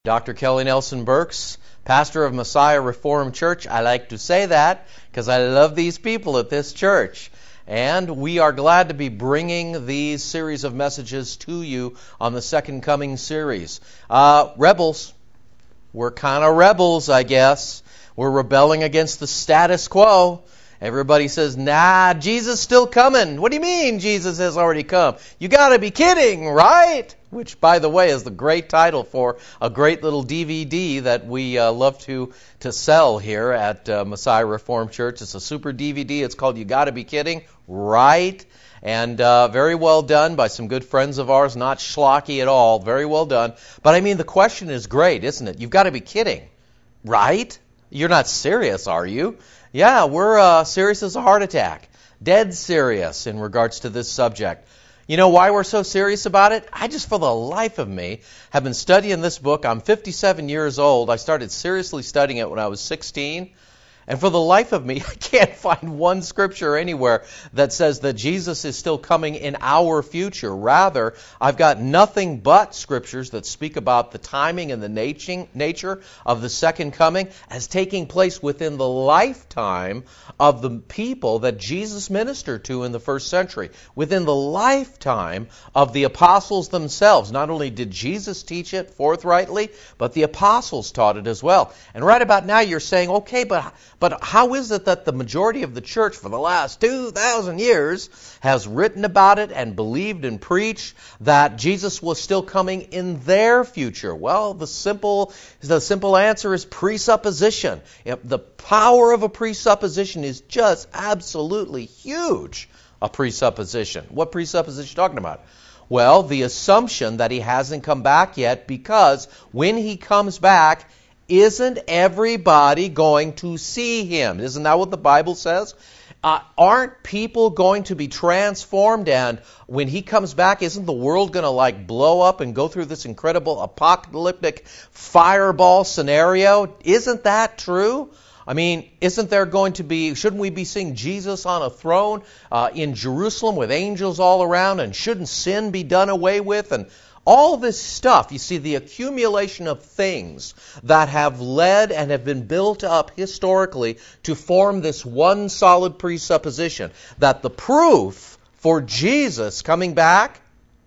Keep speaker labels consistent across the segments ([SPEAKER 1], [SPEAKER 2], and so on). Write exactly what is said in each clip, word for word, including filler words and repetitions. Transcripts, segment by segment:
[SPEAKER 1] Doctor Kelly Nelson Burks, pastor of Messiah Reformed Church. I like to say that because I love these people at this church. And we are glad to be bringing these series of messages to you on the Second Coming series. Uh, rebels. We're kind of rebels, I guess. We're rebelling against the status quo. Everybody says, nah, Jesus is still coming. What do you mean Jesus has already come? You got to be kidding, right? Which, by the way, is the great title for a great little D V D that we uh, love to, to sell here at uh, Messiah Reformed Church. It's a super D V D. It's called You Gotta Be Kidding, right? And uh, very well done by some good friends of ours, not schlocky at all. Very well done. But I mean, the question is great, isn't it? You've got to be kidding, right? You're not serious, are you? Yeah, we're uh, serious as a heart attack. Dead serious in regards to this subject. You know why we're so serious about it? I just, for the life of me, have been studying this book. I'm fifty-seven years old. I started seriously studying it when I was sixteen. And for the life of me, I can't find one scripture anywhere that says that Jesus is still coming in our future. Rather, I've got nothing but scriptures that speak about the timing and the nature of the second coming as taking place within the lifetime of the people that Jesus ministered to in the first century. Within the lifetime of the apostles themselves. Not only did Jesus teach it forthrightly, but the apostles taught it as well. And right about now you're saying, okay, but But how is it that the majority of the church for the last two thousand years has written about it and believed and preached that Jesus was still coming in their future? Well, the simple the simple answer is presupposition. The power of a presupposition is just absolutely huge, a presupposition. What presupposition are you talking about? Well, the assumption that he hasn't come back yet, because when he comes back, isn't everybody going to see him? Isn't that what the Bible says? Uh, aren't people going to be transformed? And when he comes back, isn't the world going to like blow up and go through this incredible apocalyptic fireball scenario? Isn't that true? I mean, isn't there going to be, shouldn't we be seeing Jesus on a throne uh, in Jerusalem with angels all around? And shouldn't sin be done away with? And all this stuff, you see, the accumulation of things that have led and have been built up historically to form this one solid presupposition that the proof for Jesus coming back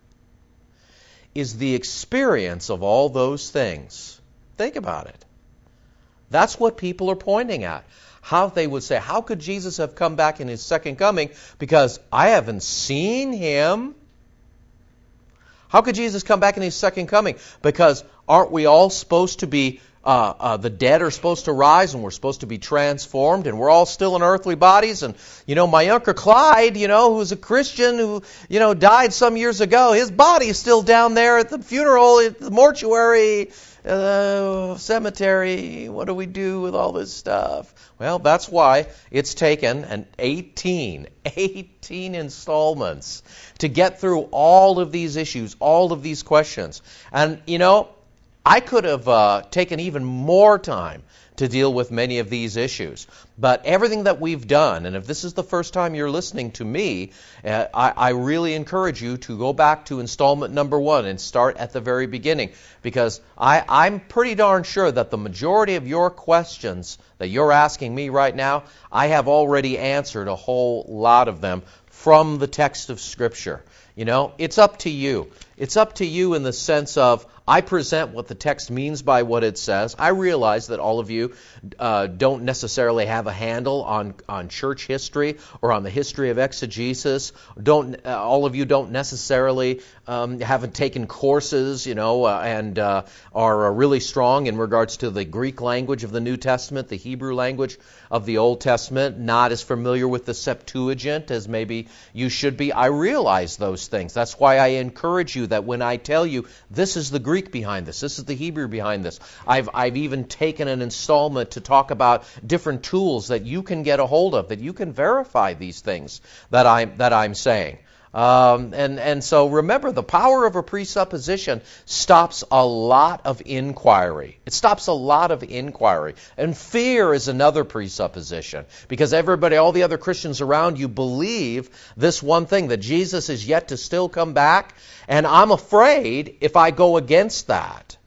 [SPEAKER 1] is the experience of all those things. Think about it. That's what people are pointing at. How they would say, how could Jesus have come back in his second coming? Because I haven't seen him. How could Jesus come back in his second coming? Because aren't we all supposed to be, uh, uh, the dead are supposed to rise and we're supposed to be transformed and we're all still in earthly bodies? And, you know, my Uncle Clyde, you know, who's a Christian who, you know, died some years ago, his body is still down there at the funeral, at the mortuary, uh, cemetery. What do we do with all this stuff? Well, that's why it's taken an eighteen, eighteen installments to get through all of these issues, all of these questions. And, you know, I could have uh, taken even more time to deal with many of these issues. But everything that we've done, and if this is the first time you're listening to me, uh, I, I really encourage you to go back to installment number one and start at the very beginning. Because I, I'm pretty darn sure that the majority of your questions that you're asking me right now, I have already answered a whole lot of them from the text of Scripture. You know, it's up to you. It's up to you in the sense of, I present what the text means by what it says. I realize that all of you uh, don't necessarily have a handle on, on church history or on the history of exegesis. Don't uh, all of you don't necessarily um, haven't taken courses, you know, uh, and uh, are uh, really strong in regards to the Greek language of the New Testament, the Hebrew language of the Old Testament. Not as familiar with the Septuagint as maybe you should be. I realize those things. That's why I encourage you that when I tell you this is the Greek behind this, this is the Hebrew behind this. I've I've even taken an installment to talk about different tools that you can get a hold of, that you can verify these things that I'm that I'm saying. Um, and, and so remember, the power of a presupposition stops a lot of inquiry. It stops a lot of inquiry. And fear is another presupposition, because everybody, all the other Christians around you believe this one thing, that Jesus is yet to still come back. And I'm afraid if I go against that,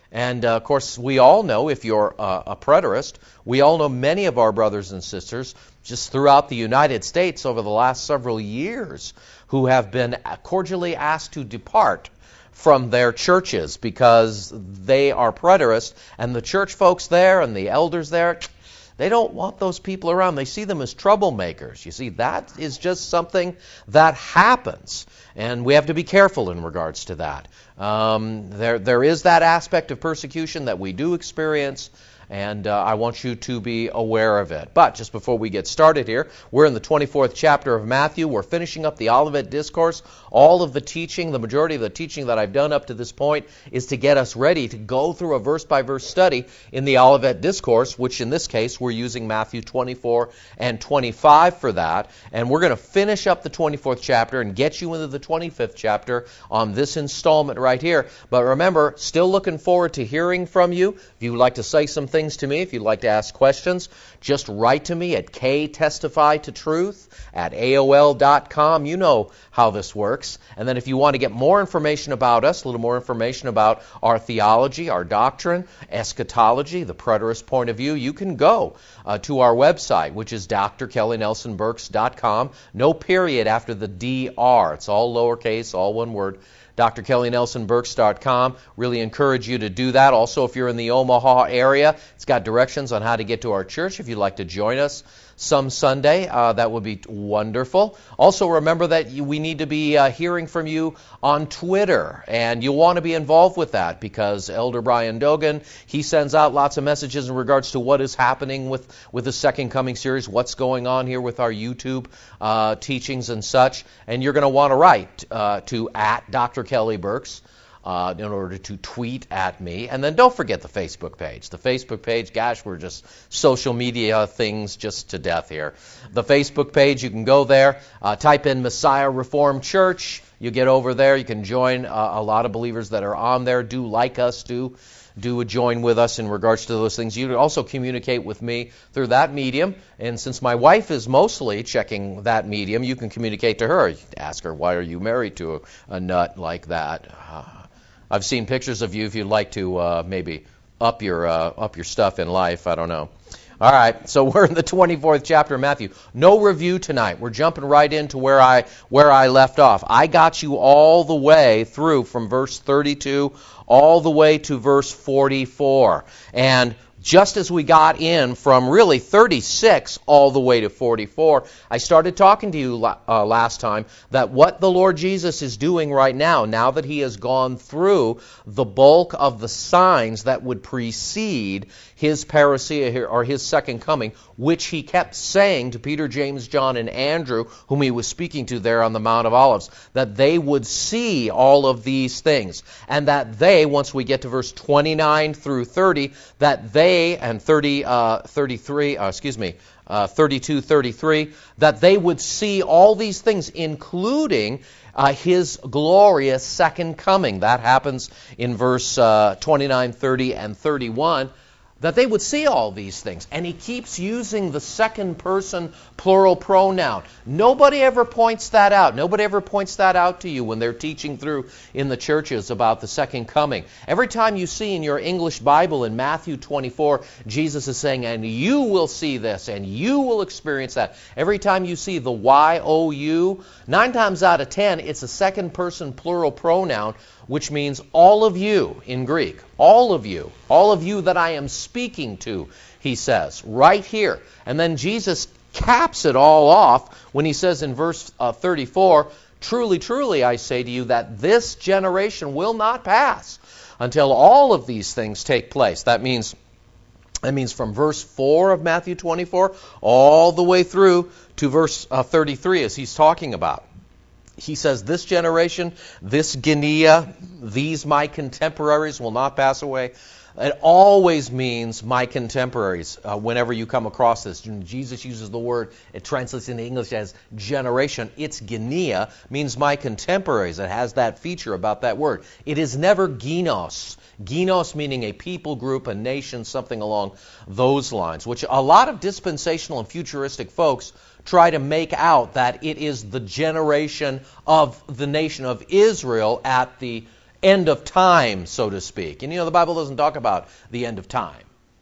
[SPEAKER 1] And, uh, of course, we all know, if you're uh, a preterist, we all know many of our brothers and sisters just throughout the United States over the last several years who have been cordially asked to depart from their churches because they are preterists, and the church folks there and the elders there, they don't want those people around. They see them as troublemakers. You see, that is just something that happens, and we have to be careful in regards to that. Um, there, there is that aspect of persecution that we do experience, and uh, I want you to be aware of it. But just before we get started here, we're in the twenty-fourth chapter of Matthew. We're finishing up the Olivet Discourse. All of the teaching, the majority of the teaching that I've done up to this point is to get us ready to go through a verse-by-verse study in the Olivet Discourse, which in this case we're using Matthew twenty-four and twenty-five for that. And we're going to finish up the twenty-fourth chapter and get you into the twenty-fifth chapter on this installment right here. But remember, still looking forward to hearing from you. If you would like to say some things to me, if you'd like to ask questions, just write to me at ktestifytotruth at A O L dot com. You know how this works. And then if you want to get more information about us, a little more information about our theology, our doctrine, eschatology, the preterist point of view, you can go uh, to our website, which is D R Kelly Nelson Burks dot com. No period after the D R. It's all lowercase, all one word. D R Kelly Nelson Burks dot com. Really encourage you to do that. Also, if you're in the Omaha area, it's got directions on how to get to our church. If you'd like to join us some Sunday, uh, that would be wonderful. Also, remember that you, we need to be uh, hearing from you on Twitter, and you'll want to be involved with that because Elder Brian Dogan, he sends out lots of messages in regards to what is happening with, with the Second Coming series, what's going on here with our YouTube uh, teachings and such, and you're going to want to write uh, to at Doctor Kelly Burks. Uh, in order to tweet at me. And then don't forget the Facebook page. The Facebook page, gosh, we're just social media things just to death here. The Facebook page, you can go there, uh, type in Messiah Reformed Church. You get over there. You can join uh, a lot of believers that are on there. Do like us. Do do join with us in regards to those things. You can also communicate with me through that medium. And since my wife is mostly checking that medium, you can communicate to her. Ask her, why are you married to a, a nut like that? Uh, I've seen pictures of you if you'd like to uh, maybe up your uh, up your stuff in life. I don't know. All right, so we're in the twenty-fourth chapter of Matthew. No review tonight. We're jumping right into where I where I left off. I got you all the way through from verse thirty-two all the way to verse forty-four. And just as we got in from really thirty-six all the way to forty-four, I started talking to you uh, last time that what the Lord Jesus is doing right now, now that He has gone through the bulk of the signs that would precede His parousia or His second coming, which He kept saying to Peter, James, John, and Andrew, whom He was speaking to there on the Mount of Olives, that they would see all of these things. And that they, once we get to verse twenty-nine through thirty, that they and thirty, uh, thirty-three, uh, excuse me, uh, thirty-two, thirty-three, that they would see all these things, including uh, His glorious second coming. That happens in verse uh, twenty-nine, thirty, and thirty-one. That they would see all these things. And He keeps using the second person plural pronoun. Nobody ever points that out. Nobody ever points that out to you when they're teaching through in the churches about the second coming. Every time you see in your English Bible in Matthew twenty-four, Jesus is saying, and you will see this, and you will experience that. Every time you see the Y O U, nine times out of ten, it's a second person plural pronoun, which means all of you in Greek. All of you. All of you that I am speaking to, He says, right here. And then Jesus caps it all off when He says in verse uh, thirty-four, truly, truly, I say to you that this generation will not pass until all of these things take place. That means, that means from verse four of Matthew twenty-four all the way through to verse uh, thirty-three as He's talking about. He says, this generation, this Genea, these my contemporaries will not pass away. It always means my contemporaries uh, whenever you come across this. Jesus uses the word, it translates into English as generation. It's Genea, means my contemporaries. It has that feature about that word. It is never genos. Genos meaning a people group, a nation, something along those lines, which a lot of dispensational and futuristic folks try to make out that it is the generation of the nation of Israel at the end of time, so to speak. And you know, the Bible doesn't talk about the end of time.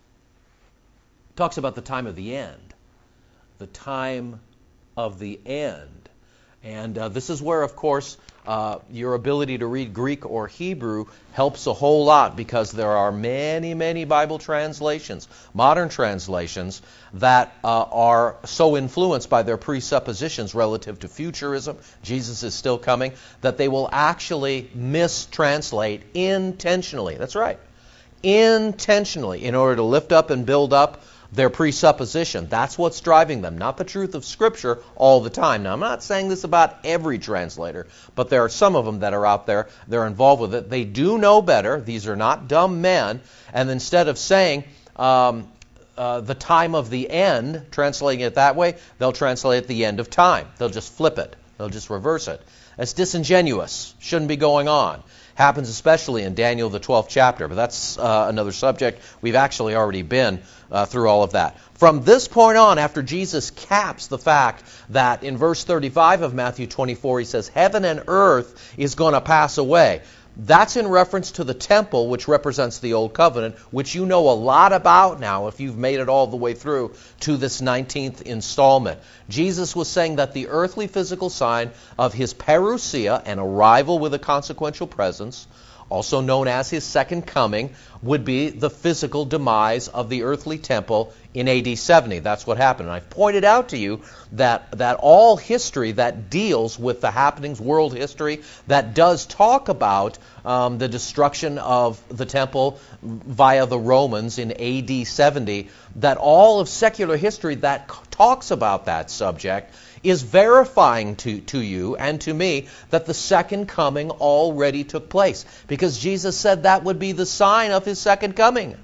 [SPEAKER 1] It talks about the time of the end. The time of the end. And uh, this is where, of course, uh, your ability to read Greek or Hebrew helps a whole lot, because there are many, many Bible translations, modern translations, that uh, are so influenced by their presuppositions relative to futurism, Jesus is still coming, that they will actually mistranslate intentionally. That's right. Intentionally, in order to lift up and build up their presupposition. That's what's driving them, not the truth of Scripture all the time. Now, I'm not saying this about every translator, but there are some of them that are out there. They're involved with it. They do know better. These are not dumb men. And instead of saying um, uh, the time of the end, translating it that way, they'll translate it the end of time. They'll just flip it. They'll just reverse it. That's disingenuous. Shouldn't be going on. Happens especially in Daniel, the twelfth chapter. But that's uh, another subject. We've actually already been uh, through all of that. From this point on, after Jesus caps the fact that in verse thirty-five of Matthew twenty-four, he says, heaven and earth is going to pass away. That's in reference to the temple, which represents the Old Covenant, which you know a lot about now if you've made it all the way through to this nineteenth installment. Jesus was saying that the earthly physical sign of his parousia, an arrival with a consequential presence, also known as his second coming, would be the physical demise of the earthly temple in A D seventy. That's what happened. And I've pointed out to you that, that all history that deals with the happenings, world history, that does talk about um, the destruction of the temple via the Romans in A D seventy, that all of secular history that talks about that subject is verifying to, to you and to me that the second coming already took place. Because Jesus said that would be the sign of his second coming.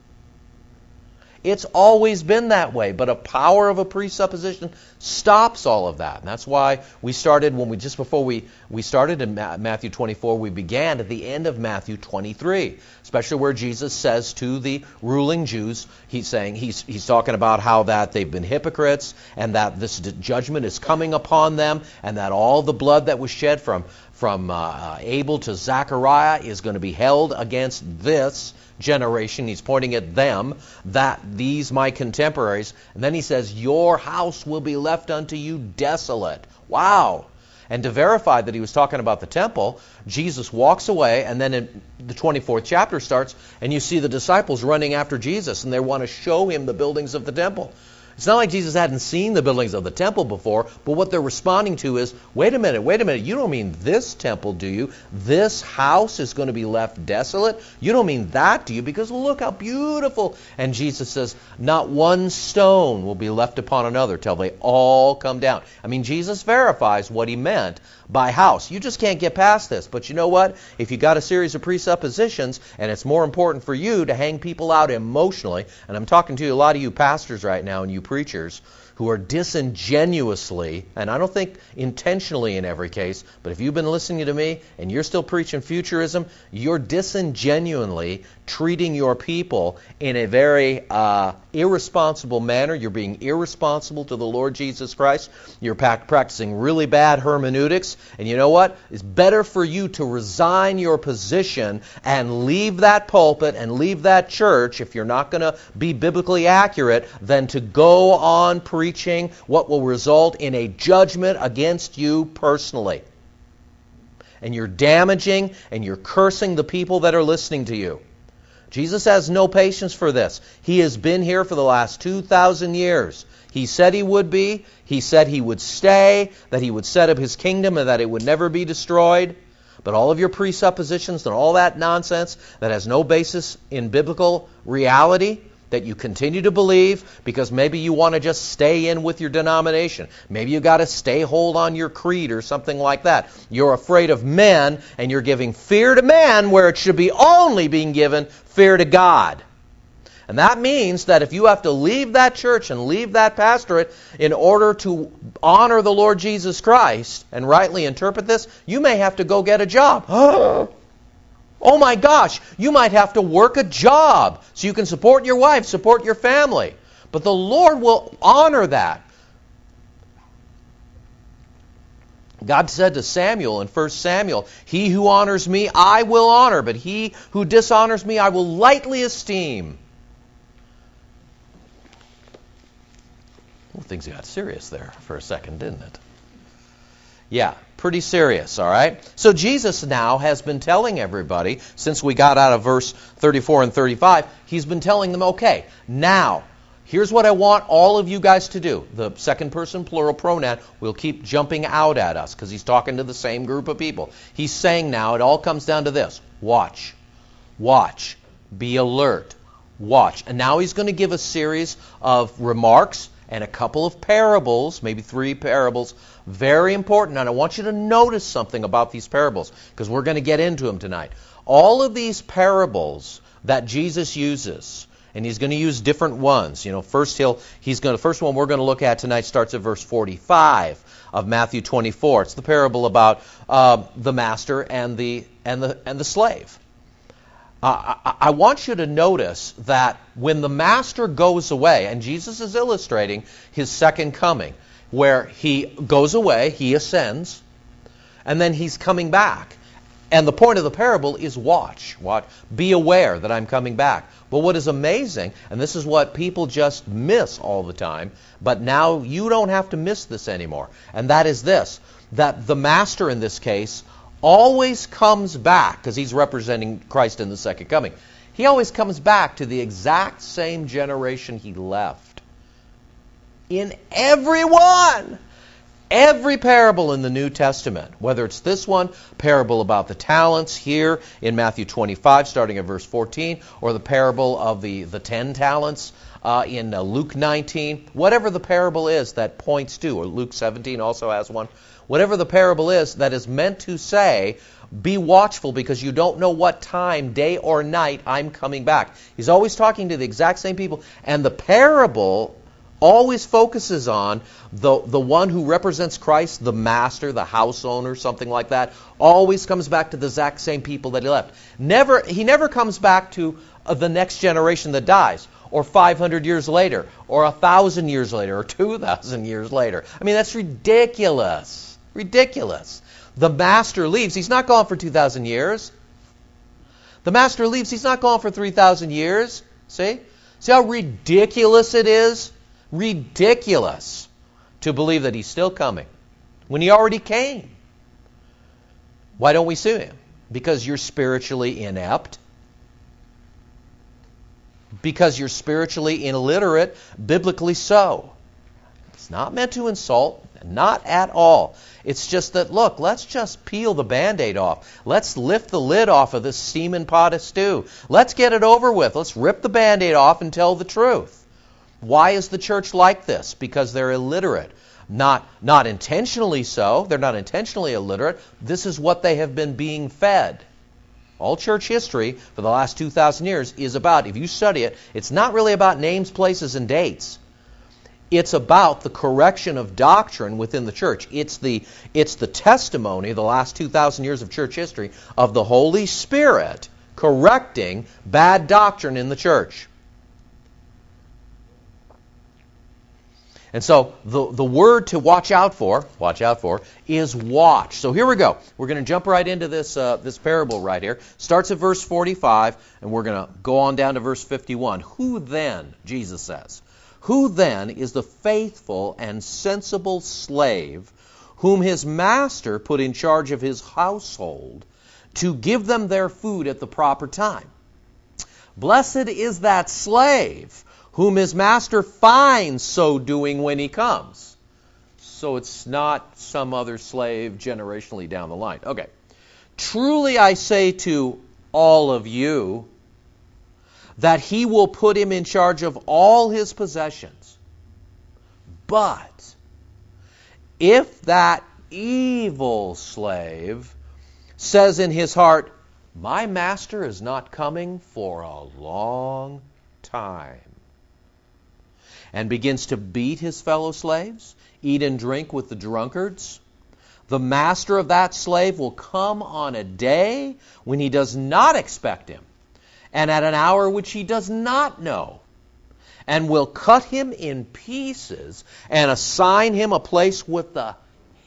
[SPEAKER 1] It's always been that way, but a power of a presupposition stops all of that. And that's why we started, when we just before we, we started in Matthew twenty-four, we began at the end of Matthew twenty-three, especially where Jesus says to the ruling Jews, he's saying, he's, he's talking about how that they've been hypocrites, and that this judgment is coming upon them, and that all the blood that was shed from, from uh, Abel to Zechariah is going to be held against this generation. He's pointing at them, that these my contemporaries. And then he says, your house will be left unto you desolate. Wow. And to verify that he was talking about the temple, Jesus walks away, and then in the twenty-fourth chapter starts, and you see the disciples running after Jesus, and they want to show him the buildings of the temple. It's not like Jesus hadn't seen the buildings of the temple before, but what they're responding to is, wait a minute, wait a minute, you don't mean this temple, do you? This house is going to be left desolate? You don't mean that, do you? Because look how beautiful. And Jesus says, not one stone will be left upon another till they all come down. I mean, Jesus verifies what he meant by house. You just can't get past this. But you know what? If you got a series of presuppositions, and it's more important for you to hang people out emotionally, and I'm talking to a lot of you pastors right now and you preachers who are disingenuously, and I don't think intentionally in every case, but if you've been listening to me and you're still preaching futurism, you're disingenuinely treating your people in a very uh, irresponsible manner. You're being irresponsible to the Lord Jesus Christ. You're practicing really bad hermeneutics. And you know what? It's better for you to resign your position and leave that pulpit and leave that church, if you're not going to be biblically accurate, than to go on preaching what will result in a judgment against you personally. And you're damaging and you're cursing the people that are listening to you. Jesus has no patience for this. He has been here for the last two thousand years. He said he would be. He said he would stay, that he would set up his kingdom and that it would never be destroyed. But all of your presuppositions and all that nonsense that has no basis in biblical reality, that you continue to believe because maybe you want to just stay in with your denomination. Maybe you got to stay hold on your creed or something like that. You're afraid of men, and you're giving fear to man where it should be only being given fear to God. And that means that if you have to leave that church and leave that pastorate in order to honor the Lord Jesus Christ and rightly interpret this, you may have to go get a job. Oh my gosh, you might have to work a job so you can support your wife, support your family. But the Lord will honor that. God said to Samuel in First Samuel, "He who honors me, I will honor, but he who dishonors me, I will lightly esteem." Well, things got serious there for a second, didn't it? Yeah, pretty serious, all right? So Jesus now has been telling everybody, since we got out of verse thirty-four and thirty-five, he's been telling them, okay, now, here's what I want all of you guys to do. The second person plural pronoun will keep jumping out at us because he's talking to the same group of people. He's saying now, it all comes down to this. Watch. Watch. Be alert. Watch. And now he's going to give a series of remarks and a couple of parables, maybe three parables, very important. And I want you to notice something about these parables because we're going to get into them tonight. All of these parables that Jesus uses, and he's going to use different ones. You know, first he'll he's going to first one we're going to look at tonight starts at verse forty-five of Matthew twenty-four. It's the parable about uh, the master and the and the and the slave. Uh, I, I want you to notice that when the master goes away, and Jesus is illustrating his second coming, where he goes away, he ascends, and then he's coming back. And the point of the parable is watch. Watch. Be aware that I'm coming back. But what is amazing, and this is what people just miss all the time, but now you don't have to miss this anymore, and that is this, that the master in this case always comes back, because he's representing Christ in the second coming. He always comes back to the exact same generation he left. In every one. Every parable in the New Testament, whether it's this one, parable about the talents here in Matthew twenty-five, starting at verse fourteen, or the parable of the, the ten talents uh, in uh, Luke nineteen, whatever the parable is that points to, or Luke seventeen also has one, whatever the parable is that is meant to say, be watchful because you don't know what time, day or night, I'm coming back. He's always talking to the exact same people, and the parable always focuses on the, the one who represents Christ, the master, the house owner, something like that, always comes back to the exact same people that he left. Never, he never comes back to uh, the next generation that dies, or five hundred years later, or one thousand years later, or two thousand years later. I mean, that's ridiculous. Ridiculous. The master leaves. He's not gone for two thousand years. The master leaves. He's not gone for three thousand years. See? See how ridiculous it is? Ridiculous to believe that he's still coming when he already came. Why don't we see him? Because you're spiritually inept. Because you're spiritually illiterate, biblically so. It's not meant to insult, not at all. It's just that, look, let's just peel the Band-Aid off. Let's lift the lid off of this steaming pot of stew. Let's get it over with. Let's rip the Band-Aid off and tell the truth. Why is the church like this? Because they're illiterate. Not, not intentionally so. They're not intentionally illiterate. This is what they have been being fed. All church history for the last two thousand years is about, if you study it, it's not really about names, places, and dates. It's about the correction of doctrine within the church. It's the, it's the testimony of the last two thousand years of church history of the Holy Spirit correcting bad doctrine in the church. And so the, the word to watch out for, watch out for, is watch. So here we go. We're going to jump right into this uh, this parable right here. Starts at verse forty-five, and we're going to go on down to verse fifty-one. Who then, Jesus says, who then is the faithful and sensible slave whom his master put in charge of his household to give them their food at the proper time? Blessed is that slave whom his master finds so doing when he comes. So it's not some other slave generationally down the line. Okay. Truly I say to all of you that he will put him in charge of all his possessions. But if that evil slave says in his heart, my master is not coming for a long time, and begins to beat his fellow slaves, eat and drink with the drunkards, the master of that slave will come on a day when he does not expect him, and at an hour which he does not know, and will cut him in pieces and assign him a place with the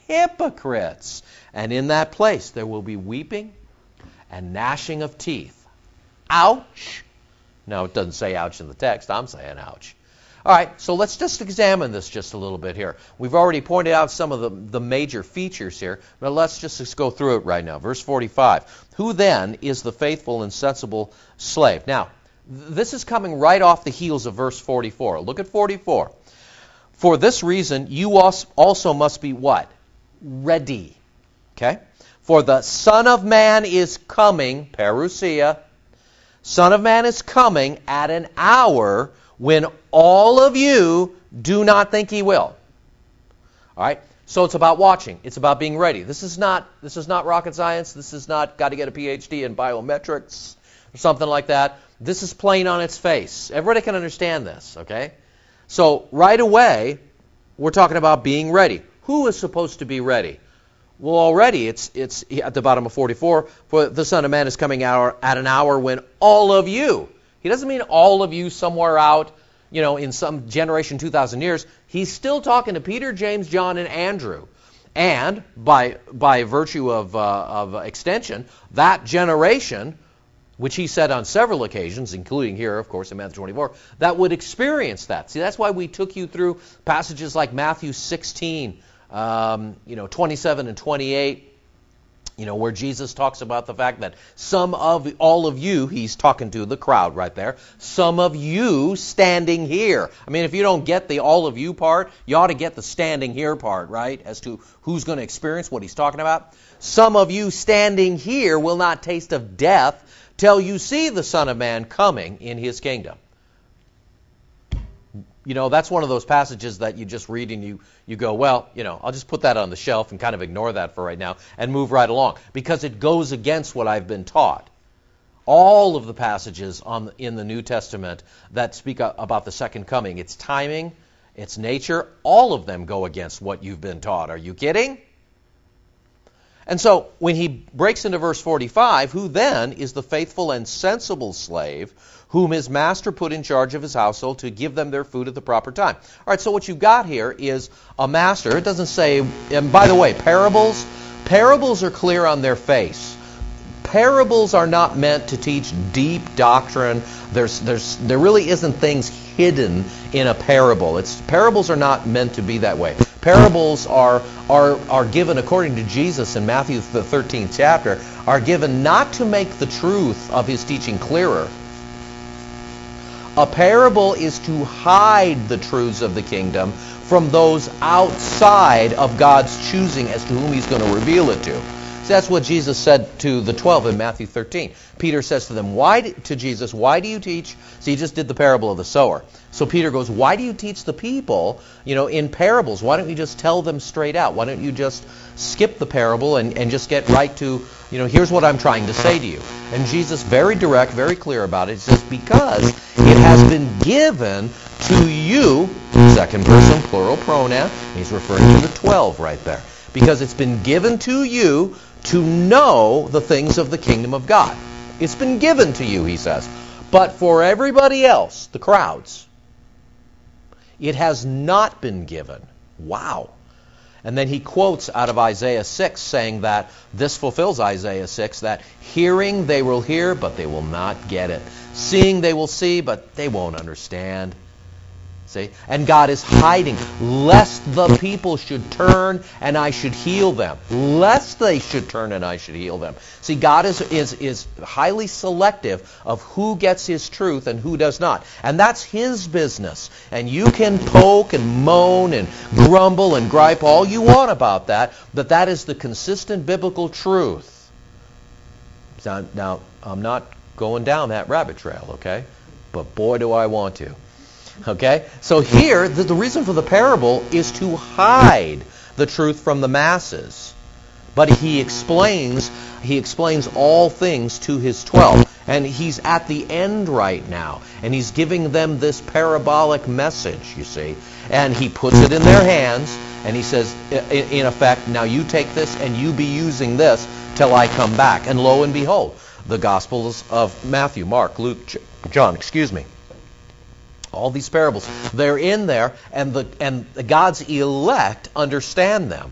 [SPEAKER 1] hypocrites. And in that place there will be weeping and gnashing of teeth. Ouch. No, it doesn't say ouch in the text. I'm saying ouch. All right, so let's just examine this just a little bit here. We've already pointed out some of the, the major features here, but let's just go through it right now. Verse forty-five. Who then is the faithful and sensible slave? Now, this is coming right off the heels of verse forty-four. Look at forty-four. For this reason, you also must be what? Ready. Okay? For the Son of Man is coming, parousia, Son of Man is coming at an hour when all of you do not think he will. All right? So it's about watching. It's about being ready. This is not this is not rocket science. This is not got to get a P H D in biometrics or something like that. This is plain on its face. Everybody can understand this, okay? So right away, we're talking about being ready. Who is supposed to be ready? Well, already it's it's at the bottom of forty-four, for the Son of Man is coming out at an hour when all of you. He doesn't mean all of you somewhere out, you know, in some generation two thousand years. He's still talking to Peter, James, John, and Andrew. And by by virtue of uh, of extension, that generation, which he said on several occasions, including here, of course, in Matthew twenty-four, that would experience that. See, that's why we took you through passages like Matthew sixteen, um, you know, twenty-seven and twenty-eight, you know, where Jesus talks about the fact that some of, all of you, he's talking to the crowd right there, some of you standing here. I mean, if you don't get the all of you part, you ought to get the standing here part, right, as to who's going to experience what he's talking about. Some of you standing here will not taste of death till you see the Son of Man coming in his kingdom. You know, that's one of those passages that you just read and you, you go, well, you know, I'll just put that on the shelf and kind of ignore that for right now and move right along, because it goes against what I've been taught. All of the passages on in the New Testament that speak about the second coming, its timing, its nature, all of them go against what you've been taught. Are you kidding? And so when he breaks into verse forty-five, who then is the faithful and sensible slave whom his master put in charge of his household to give them their food at the proper time? All right, so what you've got here is a master. It doesn't say, and by the way, parables, parables are clear on their face. Parables are not meant to teach deep doctrine. There's, there's, there really isn't things hidden in a parable. It's, parables are not meant to be that way. Parables are, are, are given, according to Jesus in Matthew the thirteenth chapter, are given not to make the truth of his teaching clearer. A parable is to hide the truths of the kingdom from those outside of God's choosing as to whom he's going to reveal it to. So that's what Jesus said to the twelve in Matthew thirteen. Peter says to them, "Why do, to Jesus, why do you teach?" See, he just did the parable of the sower. So Peter goes, "Why do you teach the people, you know, in parables? Why don't you just tell them straight out? Why don't you just skip the parable and, and just get right to, you know, here's what I'm trying to say to you." And Jesus, very direct, very clear about it, he says, "Because it has been given to you," second person, plural pronoun, he's referring to the twelve right there, "because it's been given to you to know the things of the kingdom of God." It's been given to you, he says. But for everybody else, the crowds, it has not been given. Wow. And then he quotes out of Isaiah six, saying that this fulfills Isaiah six, that hearing they will hear, but they will not get it. Seeing they will see, but they won't understand. See? And God is hiding, lest the people should turn and I should heal them. Lest they should turn and I should heal them. See, God is, is, is highly selective of who gets his truth and who does not. And that's his business. And you can poke and moan and grumble and gripe all you want about that, but that is the consistent biblical truth. Now, now I'm not going down that rabbit trail, okay? But boy, do I want to. Okay? So here, the, the reason for the parable is to hide the truth from the masses. But he explains, he explains all things to his twelve. And he's at the end right now. And he's giving them this parabolic message, you see. And he puts it in their hands. And he says, in, in effect, now you take this and you be using this till I come back. And lo and behold, the Gospels of Matthew, Mark, Luke, John, excuse me. All these parables, they're in there, and the and God's elect understand them.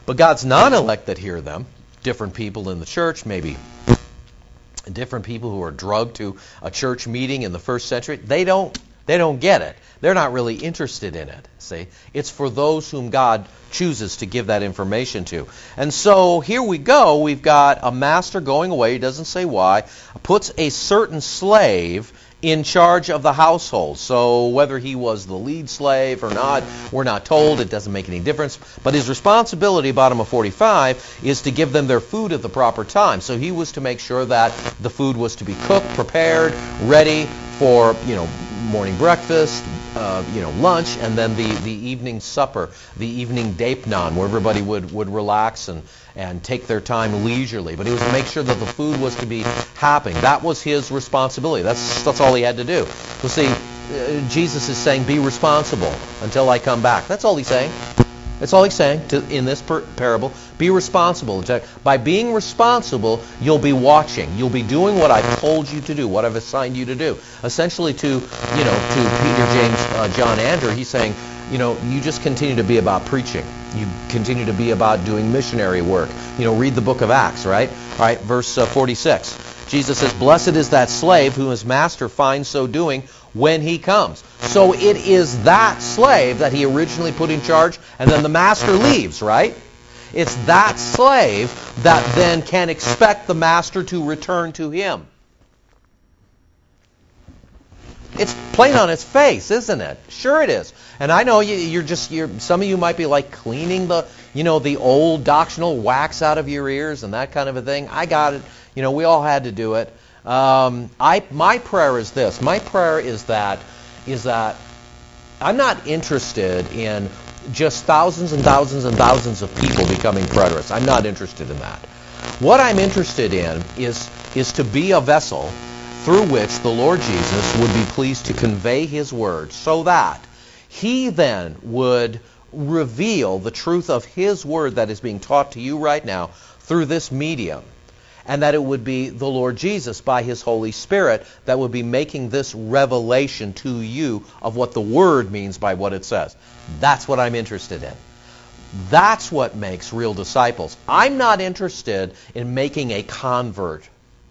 [SPEAKER 1] But God's non-elect that hear them, different people in the church, maybe different people who are drugged to a church meeting in the first century, they don't they don't get it. They're not really interested in it. See, it's for those whom God chooses to give that information to. And so here we go. We've got a master going away. He doesn't say why. Puts a certain slave in charge of the household. So whether he was the lead slave or not, we're not told. It doesn't make any difference. But his responsibility, bottom of forty-five, is to give them their food at the proper time. So he was to make sure that the food was to be cooked, prepared, ready for, you know, morning breakfast, uh, you know, lunch, and then the, the evening supper, the evening dapnon, where everybody would, would relax and, and take their time leisurely. But he was to make sure that the food was to be happening. That was his responsibility. That's that's all he had to do. So see, uh, Jesus is saying, be responsible until I come back. That's all he's saying. That's all he's saying to, in this per- parable. Be responsible. By being responsible, you'll be watching. You'll be doing what I've told you to do, what I've assigned you to do. Essentially to, you know, to Peter, James, uh, John, Andrew, he's saying, you know, you just continue to be about preaching. You continue to be about doing missionary work. You know, read the book of Acts, right? All right, verse uh, forty-six. Jesus says, blessed is that slave whom his master finds so doing when he comes. So it is that slave that he originally put in charge, and then the master leaves, right? It's that slave that then can expect the master to return to him. It's plain on its face, isn't it? Sure it is. And I know you, you're just, you're, some of you might be like cleaning the, you know, the old doctrinal wax out of your ears and that kind of a thing. I got it. You know, we all had to do it. Um, I, my prayer is this. My prayer is that, is that I'm not interested in just thousands and thousands and thousands of people becoming preterists. I'm not interested in that. What I'm interested in is, is to be a vessel through which the Lord Jesus would be pleased to convey his word, so that he then would reveal the truth of his word that is being taught to you right now through this medium. And that it would be the Lord Jesus by his Holy Spirit that would be making this revelation to you of what the Word means by what it says. That's what I'm interested in. That's what makes real disciples. I'm not interested in making a convert.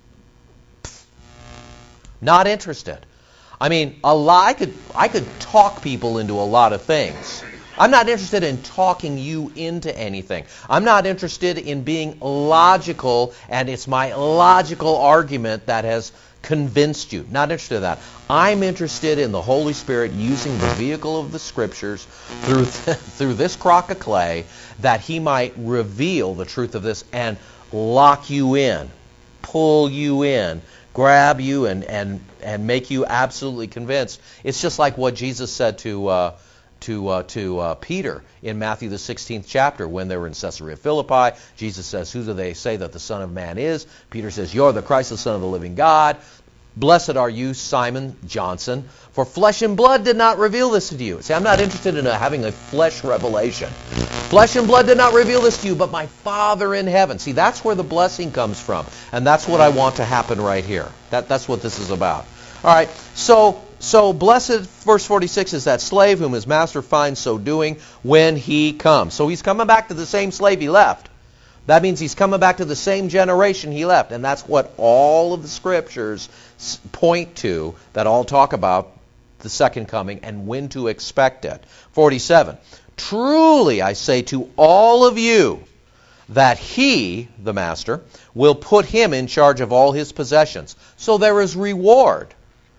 [SPEAKER 1] Not interested. I mean, a lot, I could I could talk people into a lot of things. I'm not interested in talking you into anything. I'm not interested in being logical, and it's my logical argument that has convinced you. Not interested in that. I'm interested in the Holy Spirit using the vehicle of the Scriptures through th- through this crock of clay, that he might reveal the truth of this and lock you in, pull you in, grab you, and and and make you absolutely convinced. It's just like what Jesus said to uh, to uh, to uh, Peter in Matthew the sixteenth chapter when they were in Caesarea Philippi. Jesus says, "Who do they say that the Son of Man is?" Peter says, "You're the Christ, the Son of the living God. Blessed are you, Simon Johnson, for flesh and blood did not reveal this to you." See, I'm not interested in uh, having a flesh revelation. Flesh and blood did not reveal this to you, but my Father in heaven. See, that's where the blessing comes from. And that's what I want to happen right here. That, that's what this is about. All right, so so blessed, verse forty-six, is that slave whom his master finds so doing when he comes. So he's coming back to the same slave he left. That means he's coming back to the same generation he left. And that's what all of the Scriptures point to, that all talk about the second coming and when to expect it. forty-seven, truly I say to all of you that he, the master, will put him in charge of all his possessions. So there is reward.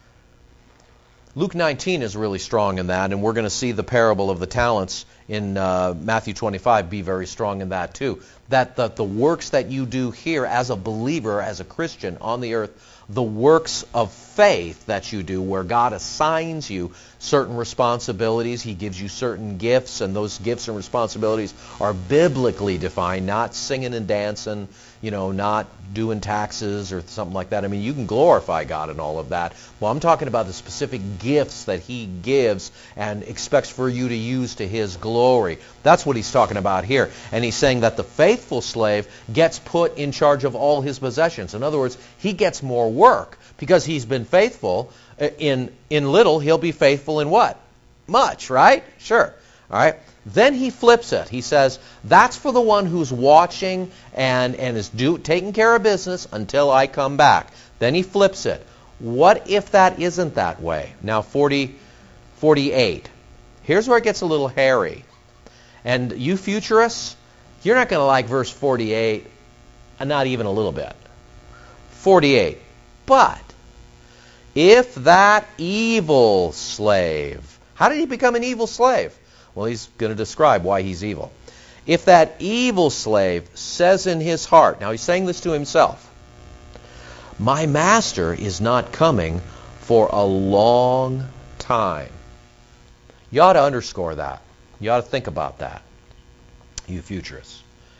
[SPEAKER 1] Luke nineteen is really strong in that, and we're going to see the parable of the talents in uh, Matthew twenty-five be very strong in that too. That the, the works that you do here as a believer, as a Christian on the earth, the works of faith that you do, where God assigns you certain responsibilities, he gives you certain gifts, and those gifts and responsibilities are biblically defined, not singing and dancing, you know, not doing taxes or something like that. I mean, you can glorify God in all of that. Well, I'm talking about the specific gifts that he gives and expects for you to use to his glory. That's what he's talking about here. And he's saying that the faithful slave gets put in charge of all his possessions. In other words, he gets more work because he's been faithful in in little. He'll be faithful in what? Much, right? Sure. All right? Then he flips it. He says, that's for the one who's watching and, and is do, taking care of business until I come back. Then he flips it. What if that isn't that way? Now, forty, forty-eight. Here's where it gets a little hairy. And you futurists, you're not going to like verse forty-eight, not even a little bit. forty-eight. But if that evil slave, how did he become an evil slave? Well, he's going to describe why he's evil. If that evil slave says in his heart, now he's saying this to himself, my master is not coming for a long time. You ought to underscore that. You ought to think about that, you futurists.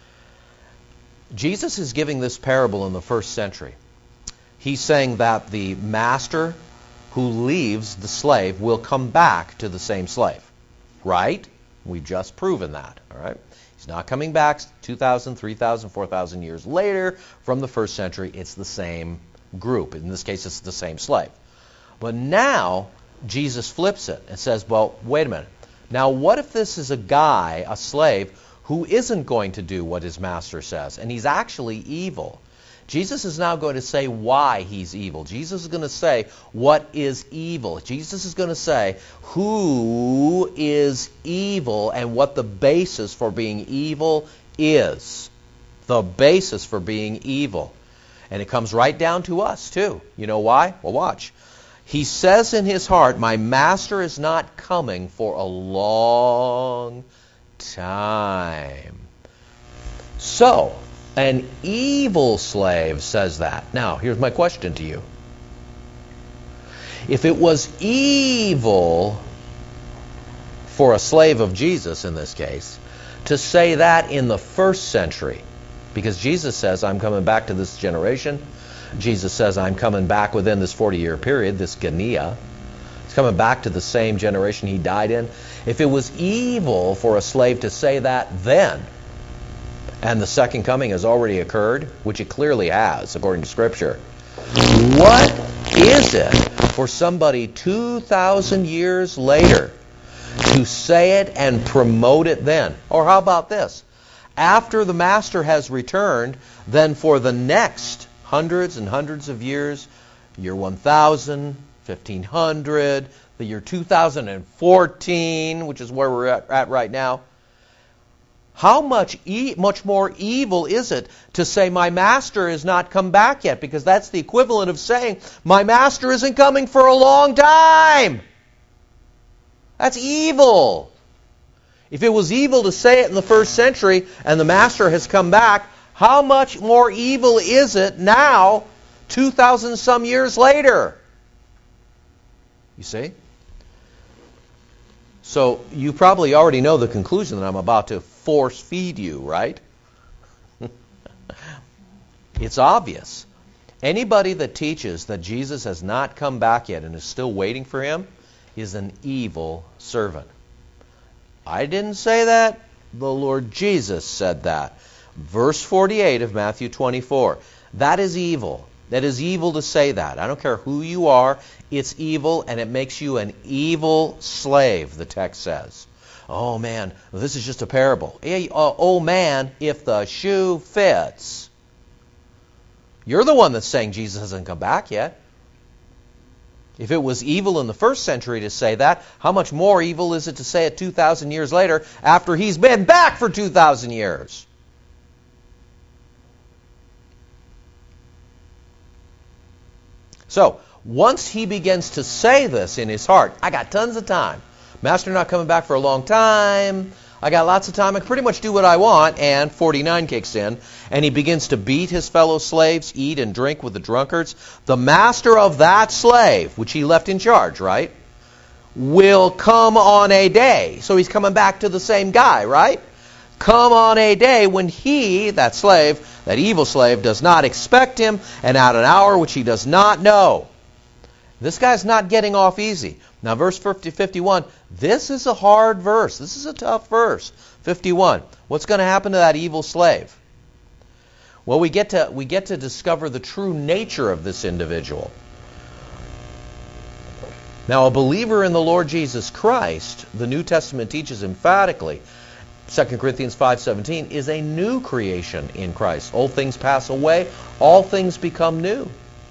[SPEAKER 1] Jesus is giving this parable in the first century. He's saying that the master who leaves the slave will come back to the same slave. Right? We've just proven that. All right? He's not coming back two thousand, three thousand, four thousand years later from the first century. It's the same group. In this case, it's the same slave. But now, Jesus flips it and says, well, wait a minute. Now, what if this is a guy, a slave, who isn't going to do what his master says, and he's actually evil? Jesus is now going to say why he's evil. Jesus is going to say what is evil. Jesus is going to say who is evil and what the basis for being evil is. The basis for being evil. And it comes right down to us, too. You know why? Well, watch. He says in his heart, my master is not coming for a long time. So, an evil slave says that. Now, here's my question to you. If it was evil for a slave of Jesus, in this case, to say that in the first century, because Jesus says, I'm coming back to this generation. Jesus says, I'm coming back within this forty-year period, this Genia. He's coming back to the same generation he died in. If it was evil for a slave to say that then, and the second coming has already occurred, which it clearly has, according to Scripture, what is it for somebody two thousand years later to say it and promote it then? Or how about this? After the master has returned, then for the next hundreds and hundreds of years, year one thousand, fifteen hundred, the year two thousand fourteen, which is where we're at, at right now, how much e- much more evil is it to say my master has not come back yet? Because that's the equivalent of saying my master isn't coming for a long time. That's evil. If it was evil to say it in the first century and the master has come back, how much more evil is it now, two thousand some years later? You see? So you probably already know the conclusion that I'm about to force feed you, right? It's obvious. Anybody that teaches that Jesus has not come back yet and is still waiting for him is an evil servant. I didn't say that. The Lord Jesus said that. Verse forty-eight of Matthew twenty-four. That is evil. That is evil to say that. I don't care who you are. It's evil, and it makes you an evil slave, the text says. Oh, man, this is just a parable. Hey, uh, oh, man, if the shoe fits. You're the one that's saying Jesus hasn't come back yet. If it was evil in the first century to say that, how much more evil is it to say it two thousand years later after he's been back for two thousand years? So, once he begins to say this in his heart, I got tons of time. Master not coming back for a long time. I got lots of time. I can pretty much do what I want. And forty-nine kicks in. And he begins to beat his fellow slaves, eat and drink with the drunkards. The master of that slave, which he left in charge, right, will come on a day. So he's coming back to the same guy, right? Come on a day when he, that slave, that evil slave, does not expect him, and at an hour which he does not know. This guy's not getting off easy. Now, verse fifty, fifty-one, this is a hard verse. This is a tough verse. fifty-one, what's going to happen to that evil slave? Well, we get to we get to discover the true nature of this individual. Now, a believer in the Lord Jesus Christ, the New Testament teaches emphatically, Second Corinthians five seventeen, is a new creation in Christ. Old things pass away, all things become new.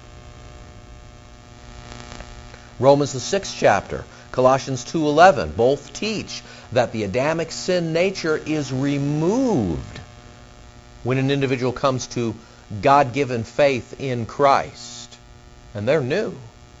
[SPEAKER 1] Romans the sixth chapter, Colossians two eleven, both teach that the Adamic sin nature is removed when an individual comes to God-given faith in Christ. And they're new.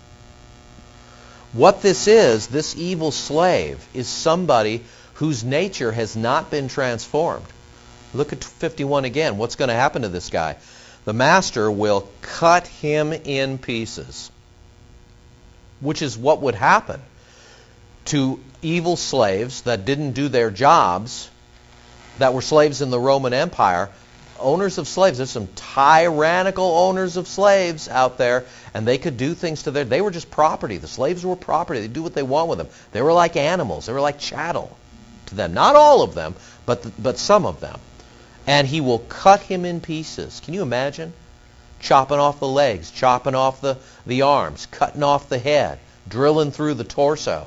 [SPEAKER 1] What this is, this evil slave, is somebody whose nature has not been transformed. Look at fifty-one again. What's going to happen to this guy? The master will cut him in pieces, which is what would happen to evil slaves that didn't do their jobs, that were slaves in the Roman Empire. Owners of slaves, there's some tyrannical owners of slaves out there, and they could do things to their, they were just property. The slaves were property. They do what they want with them. They were like animals. They were like chattel to them. Not all of them, but but some of them. And he will cut him in pieces. Can you imagine? Chopping off the legs, chopping off the, the arms, cutting off the head, drilling through the torso.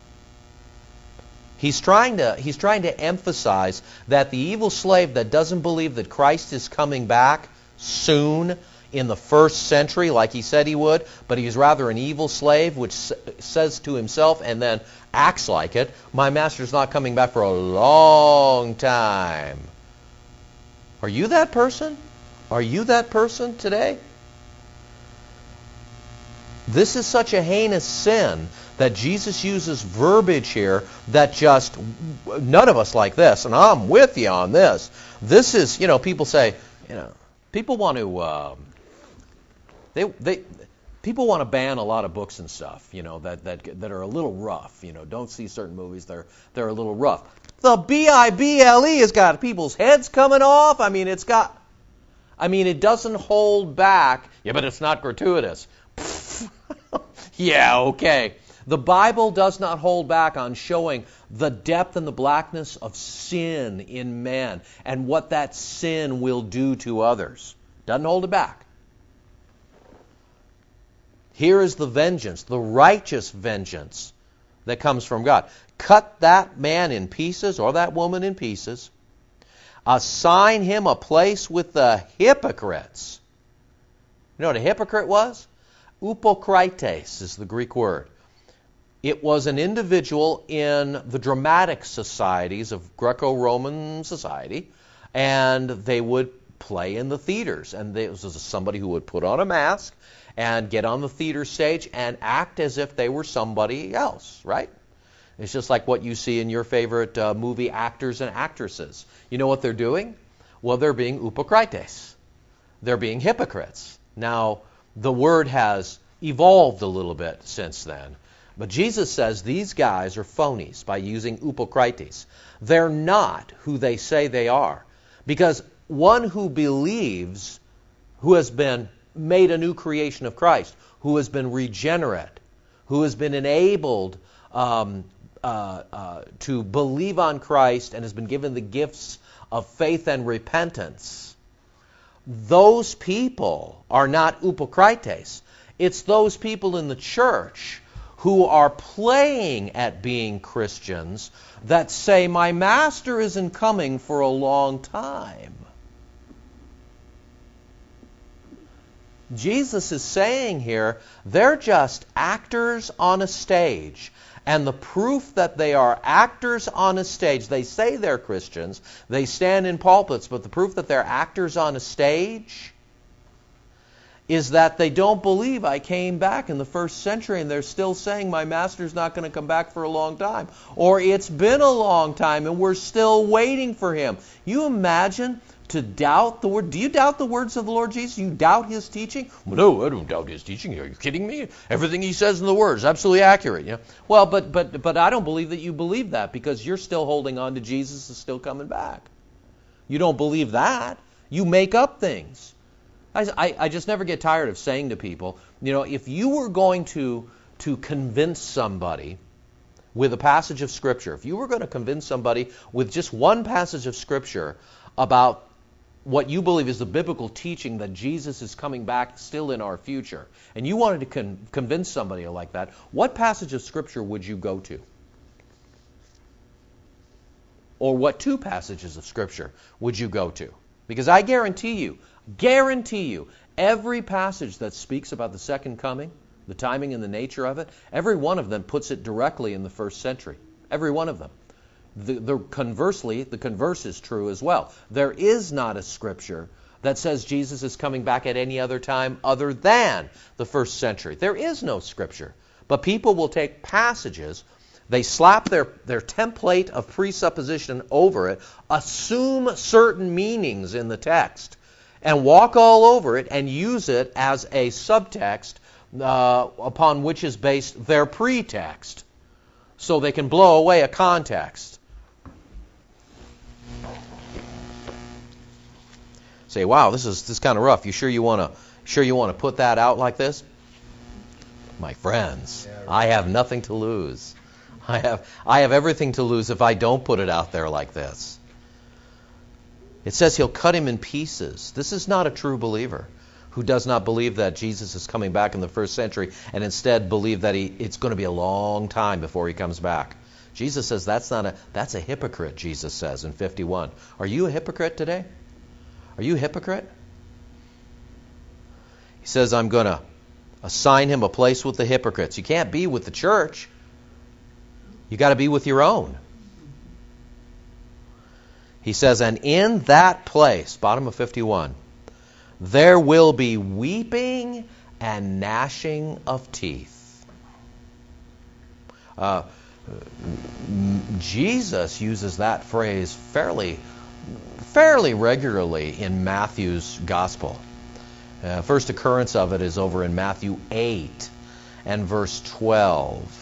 [SPEAKER 1] He's trying to he's trying to emphasize that the evil slave that doesn't believe that Christ is coming back soon in the first century like he said he would, but he's rather an evil slave which says to himself and then acts like it, my master's not coming back for a long time. Are you that person? Are you that person today? This is such a heinous sin that Jesus uses verbiage here that just, none of us like this, and I'm with you on this. This is, you know, people say, you know, people want to, um, they, they, people want to ban a lot of books and stuff, you know, that, that, that are a little rough, you know, don't see certain movies, they're, they're a little rough. The B I B L E has got people's heads coming off, I mean, it's got, I mean, it doesn't hold back, yeah, but it's not gratuitous. Yeah, okay. The Bible does not hold back on showing the depth and the blackness of sin in man and what that sin will do to others. Doesn't hold it back. Here is the vengeance, the righteous vengeance that comes from God. Cut that man in pieces or that woman in pieces. Assign him a place with the hypocrites. You know what a hypocrite was? Upokrites is the Greek word. It was an individual in the dramatic societies of Greco-Roman society, and they would play in the theaters. And this was somebody who would put on a mask and get on the theater stage and act as if they were somebody else, right? It's just like what you see in your favorite uh, movie actors and actresses. You know what they're doing? Well, they're being upokrites. They're being hypocrites. Now, the word has evolved a little bit since then. But Jesus says these guys are phonies by using upokrites. They're not who they say they are. Because one who believes, who has been made a new creation of Christ, who has been regenerate, who has been enabled um, uh, uh, to believe on Christ and has been given the gifts of faith and repentance, those people are not upokrites. It's those people in the church who are playing at being Christians that say, my master isn't coming for a long time. Jesus is saying here, they're just actors on a stage. And the proof that they are actors on a stage, they say they're Christians, they stand in pulpits, but the proof that they're actors on a stage is that they don't believe I came back in the first century, and they're still saying my master's not going to come back for a long time. Or it's been a long time and we're still waiting for him. You imagine to doubt the word. Do you doubt the words of the Lord Jesus? You doubt his teaching? Well, no, I don't doubt his teaching. Are you kidding me? Everything he says in the word is absolutely accurate. You know? Well, but but but I don't believe that you believe that, because you're still holding on to Jesus is still coming back. You don't believe that. You make up things. I, I, I just never get tired of saying to people, you know, if you were going to to convince somebody with a passage of Scripture, if you were going to convince somebody with just one passage of Scripture about what you believe is the biblical teaching that Jesus is coming back still in our future, and you wanted to con- convince somebody like that, what passage of Scripture would you go to? Or what two passages of Scripture would you go to? Because I guarantee you, guarantee you, every passage that speaks about the second coming, the timing and the nature of it, every one of them puts it directly in the first century. Every one of them. The, the conversely, the converse is true as well. There is not a Scripture that says Jesus is coming back at any other time other than the first century. There is no Scripture. But people will take passages, they slap their, their template of presupposition over it, assume certain meanings in the text, and walk all over it and use it as a subtext uh, upon which is based their pretext, so they can blow away a context. Say, wow, this is this is kind of rough. You sure you want to sure you want to put that out like this? My friends, yeah, right. I have nothing to lose. I have I have everything to lose if I don't put it out there like this. It says he'll cut him in pieces. This is not a true believer who does not believe that Jesus is coming back in the first century and instead believe that he it's going to be a long time before he comes back. Jesus says that's not a that's a hypocrite, Jesus says in fifty-one. Are you a hypocrite today? Are you a hypocrite? He says, I'm going to assign him a place with the hypocrites. You can't be with the church. You got to be with your own. He says, and in that place, bottom of fifty-one, there will be weeping and gnashing of teeth. Uh, Jesus uses that phrase fairly fairly regularly in Matthew's gospel. Uh, first occurrence of it is over in Matthew eight and verse twelve.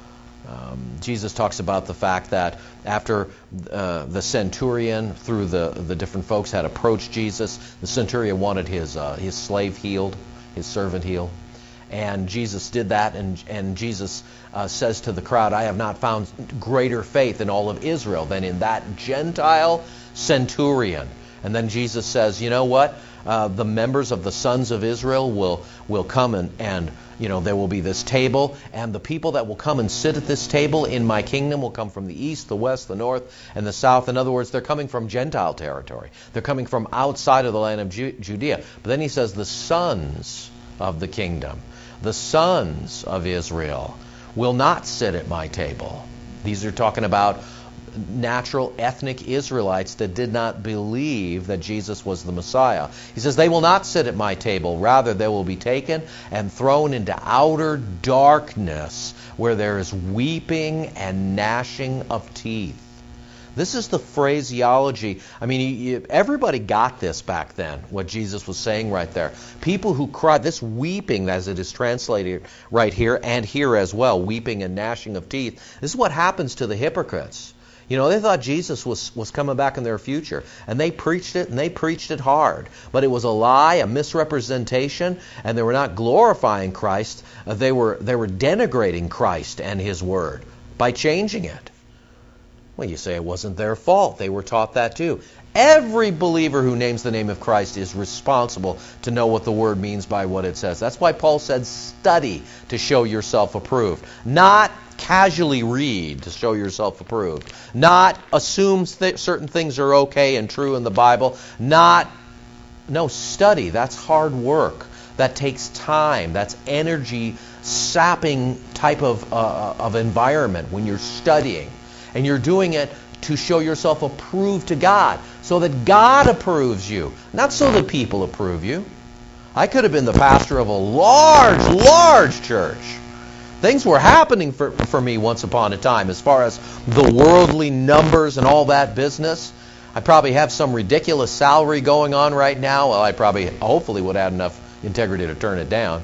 [SPEAKER 1] Um, Jesus talks about the fact that after uh, the centurion, through the, the different folks, had approached Jesus, the centurion wanted his uh, his slave healed, his servant healed. And Jesus did that, and, and Jesus uh, says to the crowd, I have not found greater faith in all of Israel than in that Gentile centurion. And then Jesus says, you know what? Uh, the members of the sons of Israel will will come and, and, you know, there will be this table, and the people that will come and sit at this table in my kingdom will come from the east, the west, the north, and the south. In other words, they're coming from Gentile territory. They're coming from outside of the land of Ju- Judea. But then he says the sons of the kingdom, the sons of Israel, will not sit at my table. These are talking about natural ethnic Israelites that did not believe that Jesus was the Messiah. He says, they will not sit at my table. Rather, they will be taken and thrown into outer darkness where there is weeping and gnashing of teeth. This is the phraseology. I mean, you, everybody got this back then, what Jesus was saying right there. People who cried, this weeping, as it is translated right here, and here as well, weeping and gnashing of teeth. This is what happens to the hypocrites. You know, they thought Jesus was, was coming back in their future, and they preached it, and they preached it hard. But it was a lie, a misrepresentation, and they were not glorifying Christ. Uh, they were they were denigrating Christ and His Word by changing it. Well, you say it wasn't their fault. They were taught that too. Every believer who names the name of Christ is responsible to know what the Word means by what it says. That's why Paul said, study to show yourself approved. Not casually read to show yourself approved. Not assume th- certain things are okay and true in the Bible. Not, no, study. That's hard work. That takes time. That's energy sapping type of, uh, of environment when you're studying. And you're doing it to show yourself approved to God, so that God approves you, not so that people approve you. I could have been the pastor of a large, large church. Things were happening for, for me once upon a time as far as the worldly numbers and all that business. I probably have some ridiculous salary going on right now. Well, I probably, hopefully, would have enough integrity to turn it down.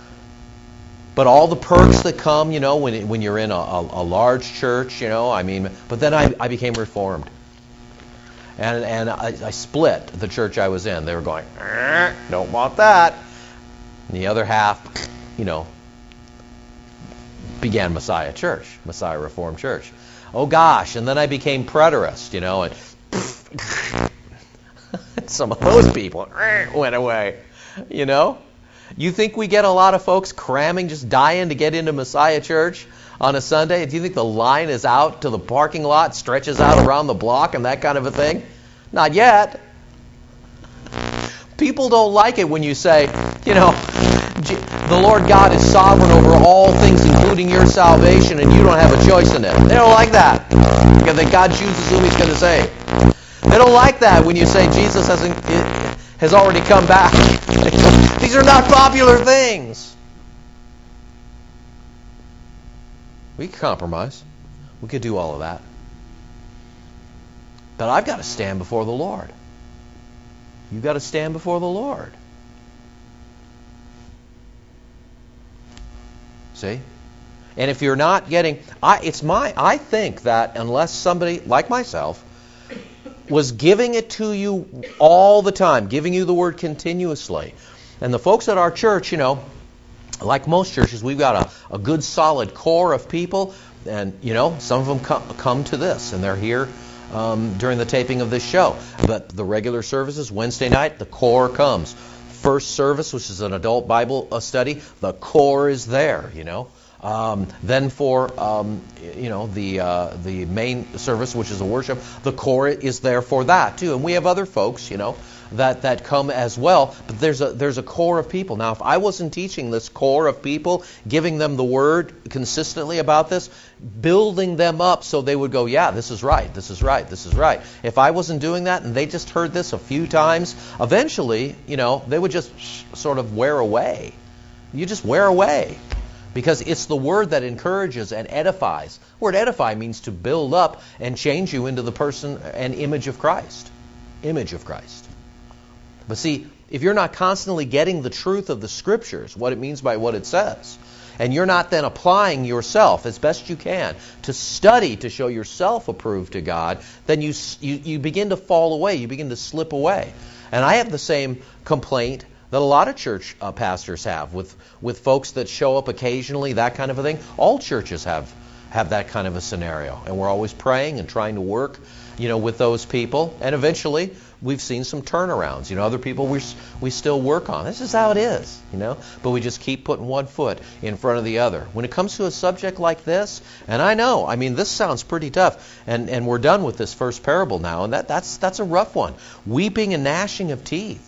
[SPEAKER 1] But all the perks that come, you know, when when you're in a, a, a large church, you know, I mean, but then I, I became reformed. And and I, I split the church I was in. They were going, eh, don't want that. And the other half, you know, began Messiah Church, Messiah Reformed Church. Oh gosh, and then I became preterist, you know, and some of those people went away. You know? You think we get a lot of folks cramming, just dying to get into Messiah Church on a Sunday? Do you think the line is out to the parking lot, stretches out around the block and that kind of a thing? Not yet. People don't like it when you say, you know, the Lord God is sovereign over all things, including your salvation, and you don't have a choice in it. They don't like that, because that God chooses whom He's going to save. They don't like that when you say Jesus hasn't has already come back. These are not popular things. We could compromise. We could do all of that. But I've got to stand before the Lord. You've got to stand before the Lord. See? And if you're not getting... I, it's my... I think that unless somebody, like myself, was giving it to you all the time, giving you the word continuously. And the folks at our church, you know, like most churches, we've got a, a good solid core of people. And, you know, some of them come, come to this, and they're here um, during the taping of this show. But the regular services, Wednesday night, the core comes. First service, which is an adult Bible study, the core is there, you know. Um, then for um, you know the uh, the main service, which is a worship, the core is there for that too. And we have other folks, you know, that, that come as well. But there's a there's a core of people. Now, if I wasn't teaching this core of people, giving them the word consistently about this, building them up so they would go, yeah, this is right, this is right, this is right. If I wasn't doing that and they just heard this a few times, eventually, you know, they would just sort of wear away. You just wear away. Because it's the word that encourages and edifies. The word edify means to build up and change you into the person and image of Christ. Image of Christ. But see, if you're not constantly getting the truth of the Scriptures, what it means by what it says, and you're not then applying yourself as best you can to study to show yourself approved to God, then you you, you begin to fall away. You begin to slip away. And I have the same complaint that a lot of church uh, pastors have with, with folks that show up occasionally, that kind of a thing. All churches have have that kind of a scenario. And we're always praying and trying to work, you know, with those people. And eventually, we've seen some turnarounds. You know, other people we we still work on. This is how it is, you know. But we just keep putting one foot in front of the other. When it comes to a subject like this, and I know, I mean, this sounds pretty tough. And, and we're done with this first parable now. And that that's that's a rough one. Weeping and gnashing of teeth.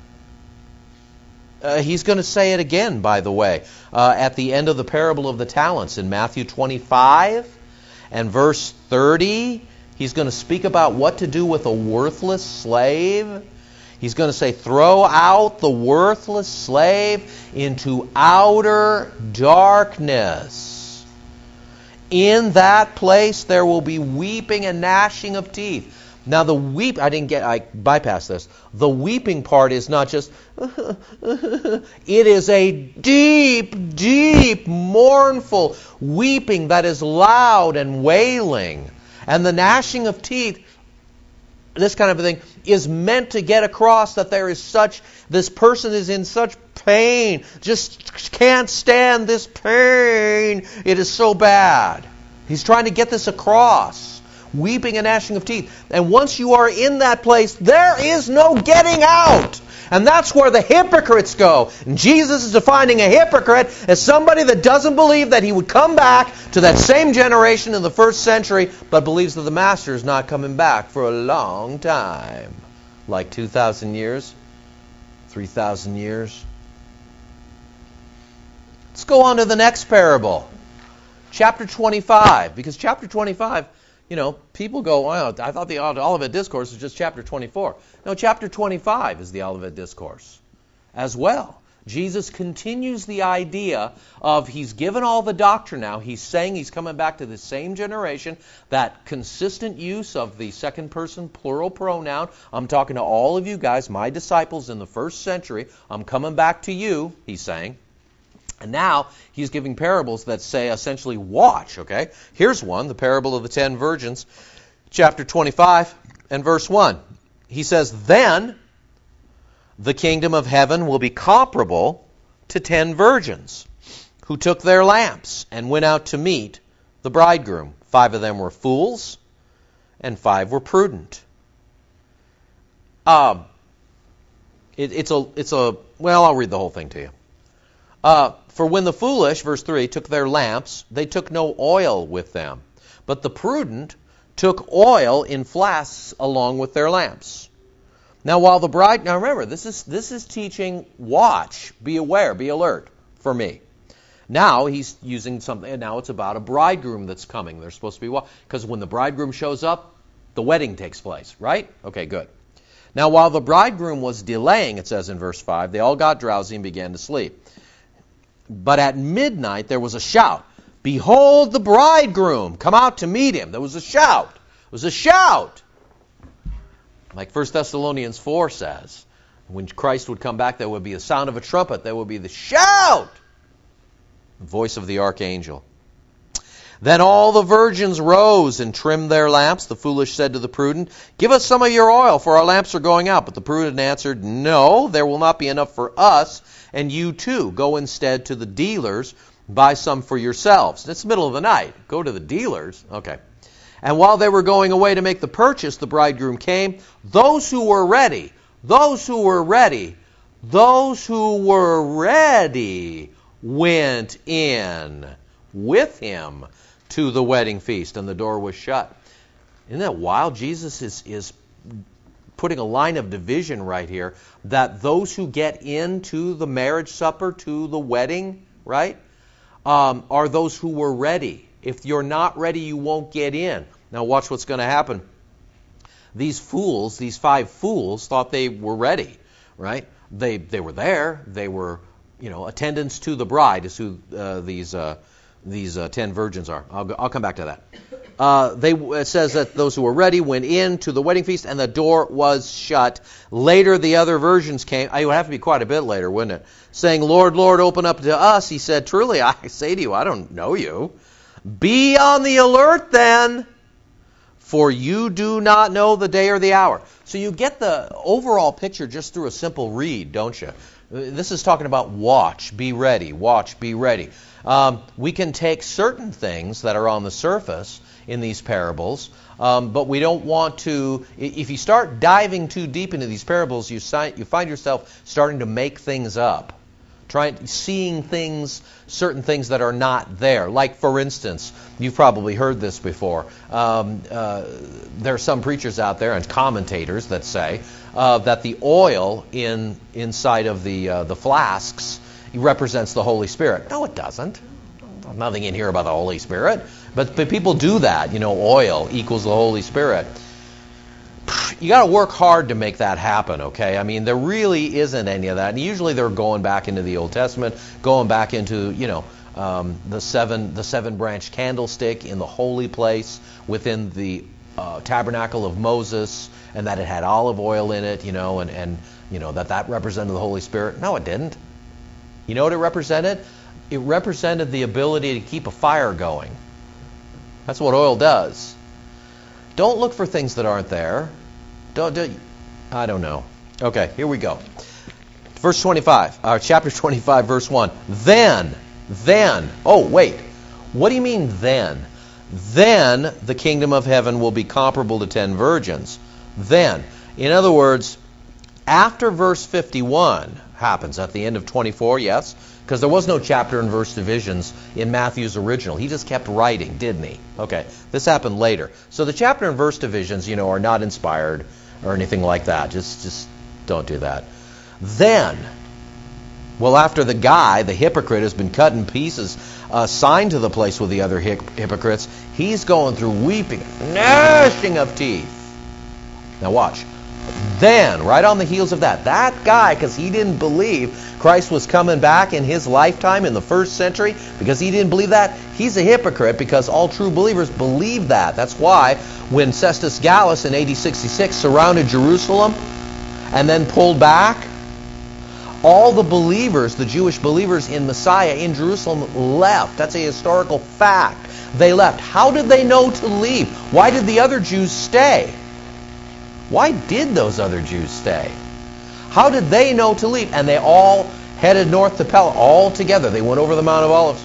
[SPEAKER 1] Uh, he's going to say it again, by the way, uh, at the end of the parable of the talents in Matthew twenty-five and verse thirty. He's going to speak about what to do with a worthless slave. He's going to say, throw out the worthless slave into outer darkness. In that place there will be weeping and gnashing of teeth. Now the weep, I didn't get, I bypassed this. The weeping part is not just, it is a deep, deep, mournful weeping that is loud and wailing. And the gnashing of teeth, this kind of a thing, is meant to get across that there is such, this person is in such pain, just can't stand this pain. It is so bad. He's trying to get this across. Weeping and gnashing of teeth. And once you are in that place, there is no getting out. And that's where the hypocrites go. And Jesus is defining a hypocrite as somebody that doesn't believe that he would come back to that same generation in the first century, but believes that the Master is not coming back for a long time. Like two thousand years, three thousand years. Let's go on to the next parable. Chapter twenty-five. Because chapter twenty-five... You know, people go, well, I thought the Olivet Discourse was just chapter twenty-four. No, chapter twenty-five is the Olivet Discourse as well. Jesus continues the idea of he's given all the doctrine now. He's saying he's coming back to the same generation. That consistent use of the second person plural pronoun. I'm talking to all of you guys, my disciples in the first century. I'm coming back to you, he's saying. And now he's giving parables that say essentially watch, okay? Here's one, the parable of the ten virgins, chapter twenty-five and verse one. He says, then the kingdom of heaven will be comparable to ten virgins who took their lamps and went out to meet the bridegroom. Five of them were fools and five were prudent. Um, it, it's a, it's a, well, I'll read the whole thing to you. Uh, For when the foolish, verse three, took their lamps, they took no oil with them. But the prudent took oil in flasks along with their lamps. Now while the bride, now remember, this is this is teaching, watch, be aware, be alert for me. Now he's using something, and now it's about a bridegroom that's coming. They're supposed to be, because when the bridegroom shows up, the wedding takes place, right? Okay, good. Now while the bridegroom was delaying, it says in verse five, they all got drowsy and began to sleep. But at midnight there was a shout, behold the bridegroom, come out to meet him. There was a shout. It was a shout. Like First Thessalonians four says, when Christ would come back, there would be the sound of a trumpet. There would be the shout. The voice of the archangel. Then all the virgins rose and trimmed their lamps. The foolish said to the prudent, give us some of your oil, for our lamps are going out. But the prudent answered, no, there will not be enough for us, and you too. Go instead to the dealers, buy some for yourselves. It's the middle of the night. Go to the dealers. Okay. And while they were going away to make the purchase, the bridegroom came. Those who were ready, those who were ready, those who were ready went in with him to the wedding feast, and the door was shut. Isn't that wild? Jesus is, is putting a line of division right here, that those who get into the marriage supper, to the wedding, right, um, are those who were ready. If you're not ready, you won't get in. Now watch what's going to happen. These fools, these five fools, thought they were ready, right? They they were there. They were, you know, attendants to the bride is who uh, these uh, these uh, ten virgins are. I'll go, I'll come back to that. Uh, they it says that those who were ready went in to the wedding feast, and the door was shut. Later, the other virgins came. It would have to be quite a bit later, wouldn't it? Saying, "Lord, Lord, open up to us." He said, "Truly, I say to you, I don't know you. Be on the alert then, for you do not know the day or the hour." So you get the overall picture just through a simple read, don't you? This is talking about watch, be ready, watch, be ready. Um, we can take certain things that are on the surface in these parables, um, but we don't want to, if you start diving too deep into these parables, you, si- you find yourself starting to make things up. Trying, seeing things, certain things that are not there. Like, for instance, you've probably heard this before. Um, uh, there are some preachers out there and commentators that say uh, that the oil in inside of the uh, the flasks represents the Holy Spirit. No, it doesn't. There's nothing in here about the Holy Spirit. But, but people do that. You know, oil equals the Holy Spirit. You got to work hard to make that happen, okay? I mean, there really isn't any of that. And usually they're going back into the Old Testament, going back into, you know, um, the seven the seven branch candlestick in the holy place within the uh, tabernacle of Moses, and that it had olive oil in it, you know, and, and you know that that represented the Holy Spirit. No, it didn't. You know what it represented? It represented the ability to keep a fire going. That's what oil does. Don't look for things that aren't there. Don't do. I don't know. Okay, here we go. Verse twenty-five, uh, chapter twenty-five, verse one. Then, then. Oh, wait. What do you mean then? Then the kingdom of heaven will be comparable to ten virgins. Then, in other words, after verse fifty-one happens at the end of twenty-four, yes, because there was no chapter and verse divisions in Matthew's original. He just kept writing, didn't he? Okay, this happened later. So the chapter and verse divisions, you know, are not inspired or anything like that. Just, just don't do that. Then, well, after the guy, the hypocrite, has been cut in pieces, assigned to the place with the other hypocrites, he's going through weeping, gnashing of teeth. Now watch. Then, right on the heels of that, that guy, because he didn't believe Christ was coming back in his lifetime in the first century, because he didn't believe that, he's a hypocrite, because all true believers believe that. That's why when Cestus Gallus in A D sixty-six surrounded Jerusalem and then pulled back, all the believers, the Jewish believers in Messiah in Jerusalem left. That's a historical fact. They left. How did they know to leave? Why did the other Jews stay? Why did those other Jews stay? How did they know to leave? And they all headed north to Pella, all together. They went over the Mount of Olives.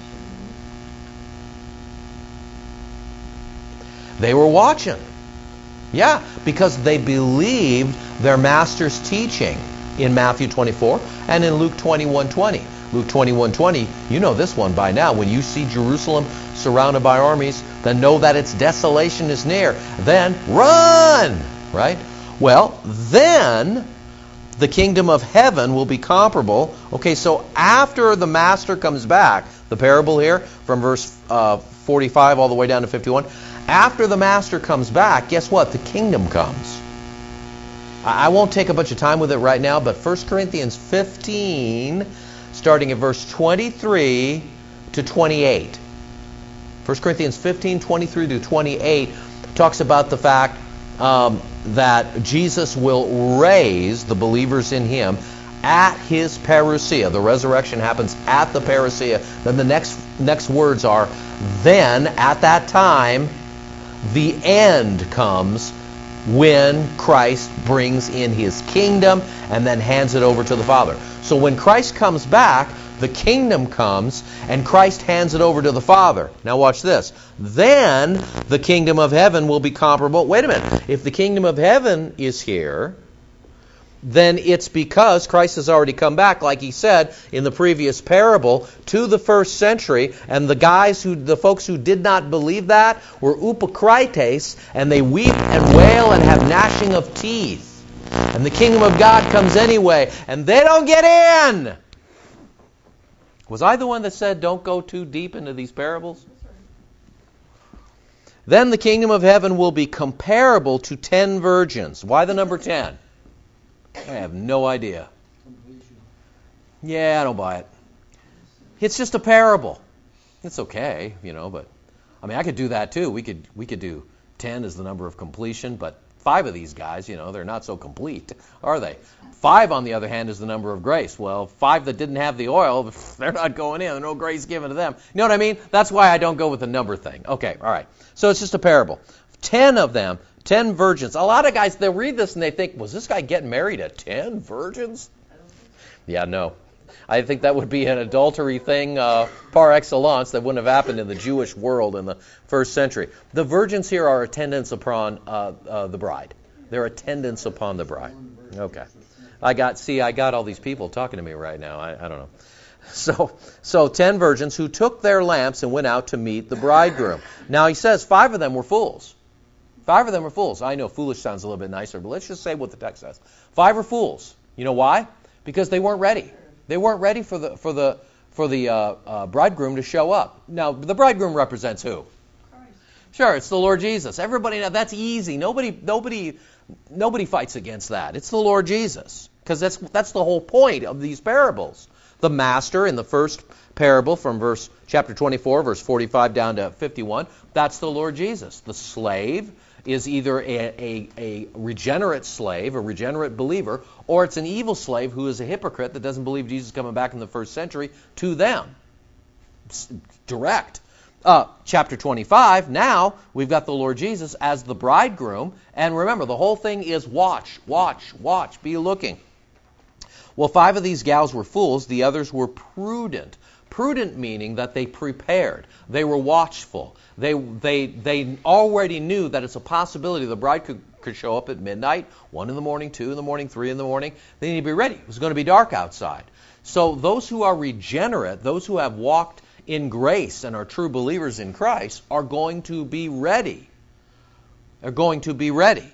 [SPEAKER 1] They were watching. Yeah, because they believed their master's teaching. in Matthew twenty-four and in Luke twenty-one twenty. Luke twenty-one twenty, you know this one by now. When you see Jerusalem surrounded by armies, then know that its desolation is near. Then run! Right? Well, then the kingdom of heaven will be comparable. Okay, so after the master comes back, the parable here from verse uh, forty-five all the way down to fifty-one, after the master comes back, guess what? The kingdom comes. I won't take a bunch of time with it right now, but First Corinthians fifteen, starting at verse twenty-three to twenty-eight. First Corinthians fifteen, twenty-three to twenty-eight talks about the fact um, that Jesus will raise the believers in Him at His parousia. The resurrection happens at the parousia. Then the next next words are, then at that time the end comes, when Christ brings in His kingdom and then hands it over to the Father. So when Christ comes back, the kingdom comes and Christ hands it over to the Father. Now watch this. Then the kingdom of heaven will be comparable. Wait a minute. If the kingdom of heaven is here, then it's because Christ has already come back, like He said in the previous parable, to the first century. And the guys who, the folks who did not believe that were upokrites, and they weep and wail and have gnashing of teeth. And the kingdom of God comes anyway, and they don't get in. Was I the one that said don't go too deep into these parables? Then the kingdom of heaven will be comparable to ten virgins. Why the number ten? I have no idea. Yeah, I don't buy it. It's just a parable. It's okay, you know, but I mean, I could do that too. We could we could do ten as the number of completion, but five of these guys, you know, they're not so complete, are they? Five, on the other hand, is the number of grace. Well, five that didn't have the oil, they're not going in. There's no grace given to them. You know what I mean? That's why I don't go with the number thing. Okay, all right. So it's just a parable. Ten of them, ten virgins. A lot of guys, they'll read this and they think, was this guy getting married at ten virgins? Yeah, no. I think that would be an adultery thing uh, par excellence that wouldn't have happened in the Jewish world in the first century. The virgins here are attendants upon uh, uh, the bride. They're attendants upon the bride. Okay. I got, see, I got all these people talking to me right now. I, I don't know. So, so ten virgins who took their lamps and went out to meet the bridegroom. Now he says five of them were fools. Five of them were fools. I know foolish sounds a little bit nicer, but let's just say what the text says. Five are fools. You know why? Because they weren't ready. They weren't ready for the for the for the uh, uh, bridegroom to show up. Now the bridegroom represents who? Christ. Sure, it's the Lord Jesus. Everybody, now that's easy. Nobody nobody nobody fights against that. It's the Lord Jesus, because that's that's the whole point of these parables. The master in the first parable from verse chapter twenty-four, verse forty-five down to fifty-one, that's the Lord Jesus. The slave is either a, a, a regenerate slave, a regenerate believer, or it's an evil slave who is a hypocrite that doesn't believe Jesus is coming back in the first century to them. It's direct. Uh, chapter twenty-five, now we've got the Lord Jesus as the bridegroom. And remember, the whole thing is watch, watch, watch, be looking. Well, five of these gals were fools. The others were prudent. Prudent meaning that they prepared. They were watchful. They they they already knew that it's a possibility the bride could, could show up at midnight, one in the morning, two in the morning, three in the morning. They need to be ready. It was going to be dark outside. So those who are regenerate, those who have walked in grace and are true believers in Christ, are going to be ready. They're going to be ready.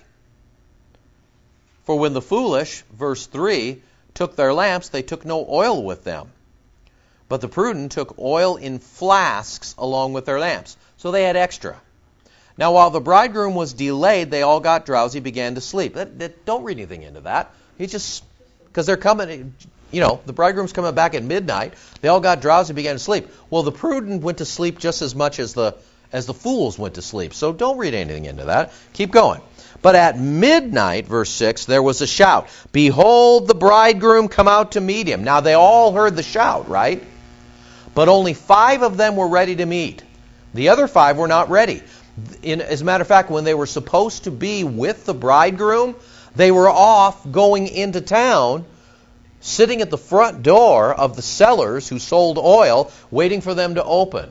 [SPEAKER 1] For when the foolish, verse three, took their lamps, they took no oil with them. But the prudent took oil in flasks along with their lamps. So they had extra. Now while the bridegroom was delayed, they all got drowsy, began to sleep. That, that, don't read anything into that. He just, because they're coming, you know, the bridegroom's coming back at midnight. They all got drowsy, began to sleep. Well, the prudent went to sleep just as much as the as the fools went to sleep. So don't read anything into that. Keep going. But at midnight, verse six, there was a shout. Behold, the bridegroom come out to meet him. Now they all heard the shout, right? But only five of them were ready to meet. The other five were not ready. In, as a matter of fact, when they were supposed to be with the bridegroom, they were off going into town, sitting at the front door of the sellers who sold oil, waiting for them to open.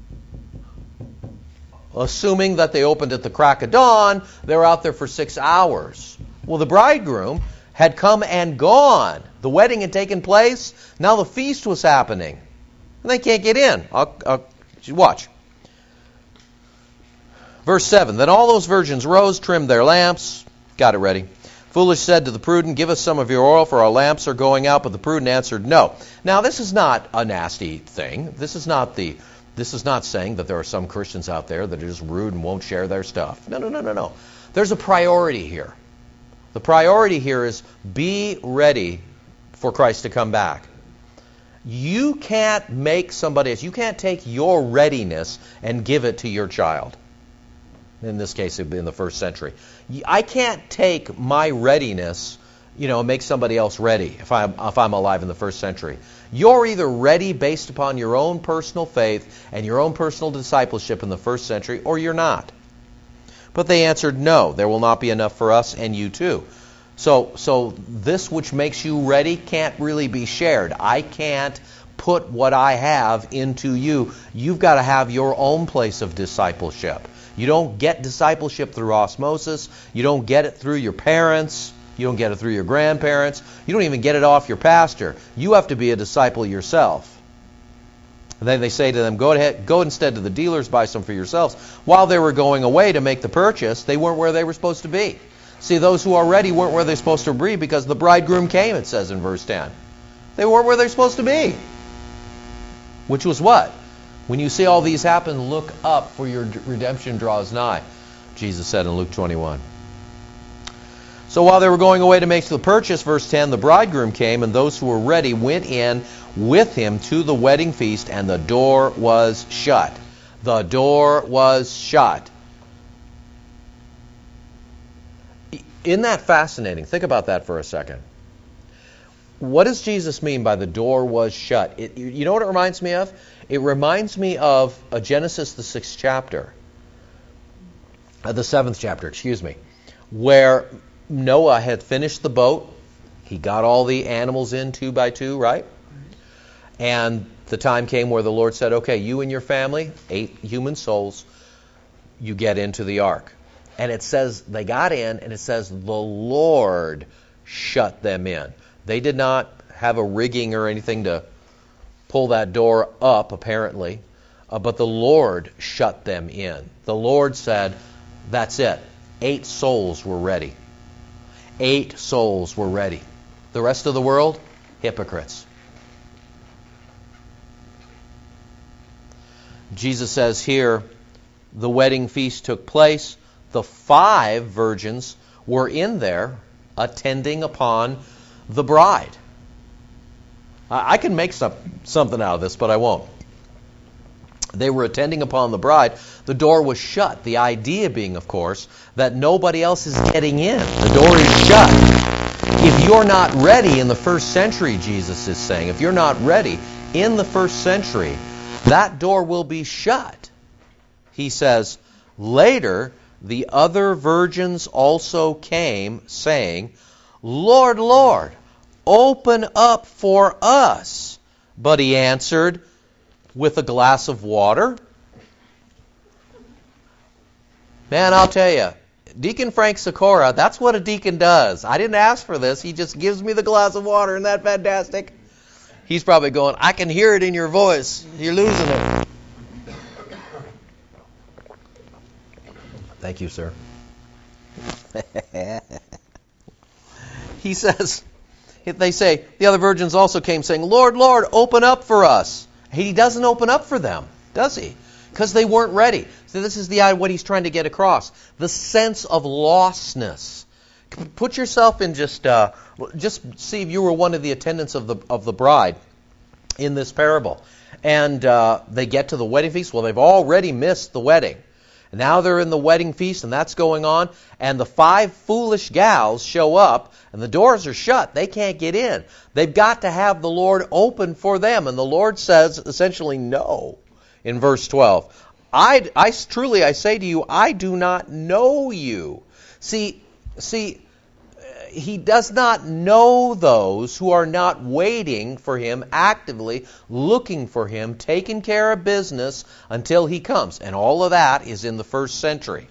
[SPEAKER 1] Assuming that they opened at the crack of dawn, they were out there for six hours. Well, the bridegroom, had come and gone. The wedding had taken place. Now the feast was happening. And they can't get in. I'll, I'll, watch. Verse seven. Then all those virgins rose, trimmed their lamps. Got it ready. Foolish said to the prudent, give us some of your oil, for our lamps are going out. But the prudent answered, no. Now this is not a nasty thing. This is not the... This is not saying that there are some Christians out there that are just rude and won't share their stuff. No, no, no, no, no. There's a priority here. The priority here is be ready for Christ to come back. You can't make somebody else, you can't take your readiness and give it to your child. In this case, it would be in the first century. I can't take my readiness, you know, and make somebody else ready if I'm, if I'm alive in the first century. You're either ready based upon your own personal faith and your own personal discipleship in the first century, or you're not. But they answered, no, there will not be enough for us and you too. So, so this which makes you ready can't really be shared. I can't put what I have into you. You've got to have your own place of discipleship. You don't get discipleship through osmosis. You don't get it through your parents. You don't get it through your grandparents. You don't even get it off your pastor. You have to be a disciple yourself. And then they say to them, go ahead, go instead to the dealers, buy some for yourselves. While they were going away to make the purchase, they weren't where they were supposed to be. See, those who are ready weren't where they're supposed to be because the bridegroom came, it says in verse ten. They weren't where they're supposed to be. Which was what? When you see all these happen, look up, for your redemption draws nigh, Jesus said in Luke twenty-one. So while they were going away to make the purchase, verse ten, the bridegroom came, and those who were ready went in with him to the wedding feast, and the door was shut. The door was shut. Isn't that fascinating? Think about that for a second. What does Jesus mean by the door was shut? It, you know what it reminds me of? It reminds me of uh, Genesis, the sixth chapter. Uh, the seventh chapter, excuse me. Where Noah had finished the boat. He got all the animals in two by two, right? And the time came where the Lord said, okay, you and your family, eight human souls, you get into the ark. And it says they got in, and it says the Lord shut them in. They did not have a rigging or anything to pull that door up, apparently, uh, but the Lord shut them in. The Lord said, that's it. Eight souls were ready. Eight souls were ready. The rest of the world, hypocrites. Jesus says here, the wedding feast took place. The five virgins were in there attending upon the bride. I can make some, something out of this, but I won't. They were attending upon the bride. The door was shut. The idea being, of course, that nobody else is getting in. The door is shut. If you're not ready in the first century, Jesus is saying, if you're not ready in the first century, that door will be shut. He says, later, the other virgins also came, saying, Lord, Lord, open up for us. But he answered, with a glass of water? Man, I'll tell you, Deacon Frank Sikora, that's what a deacon does. I didn't ask for this. He just gives me the glass of water. Isn't that fantastic? He's probably going, I can hear it in your voice. You're losing it. Thank you, sir. He says, they say, the other virgins also came saying, Lord, Lord, open up for us. He doesn't open up for them, does he? Because they weren't ready. So this is the what he's trying to get across. The sense of lostness. Put yourself in just, uh, just see if you were one of the attendants of the of the bride in this parable. And uh, they get to the wedding feast. Well, they've already missed the wedding. And now they're in the wedding feast, and that's going on. And the five foolish gals show up, and the doors are shut. They can't get in. They've got to have the Lord open for them. And the Lord says essentially no in verse twelve. I, I truly, I say to you, I do not know you. See, see, he does not know those who are not waiting for him, actively looking for him, taking care of business until he comes. And all of that is in the first century.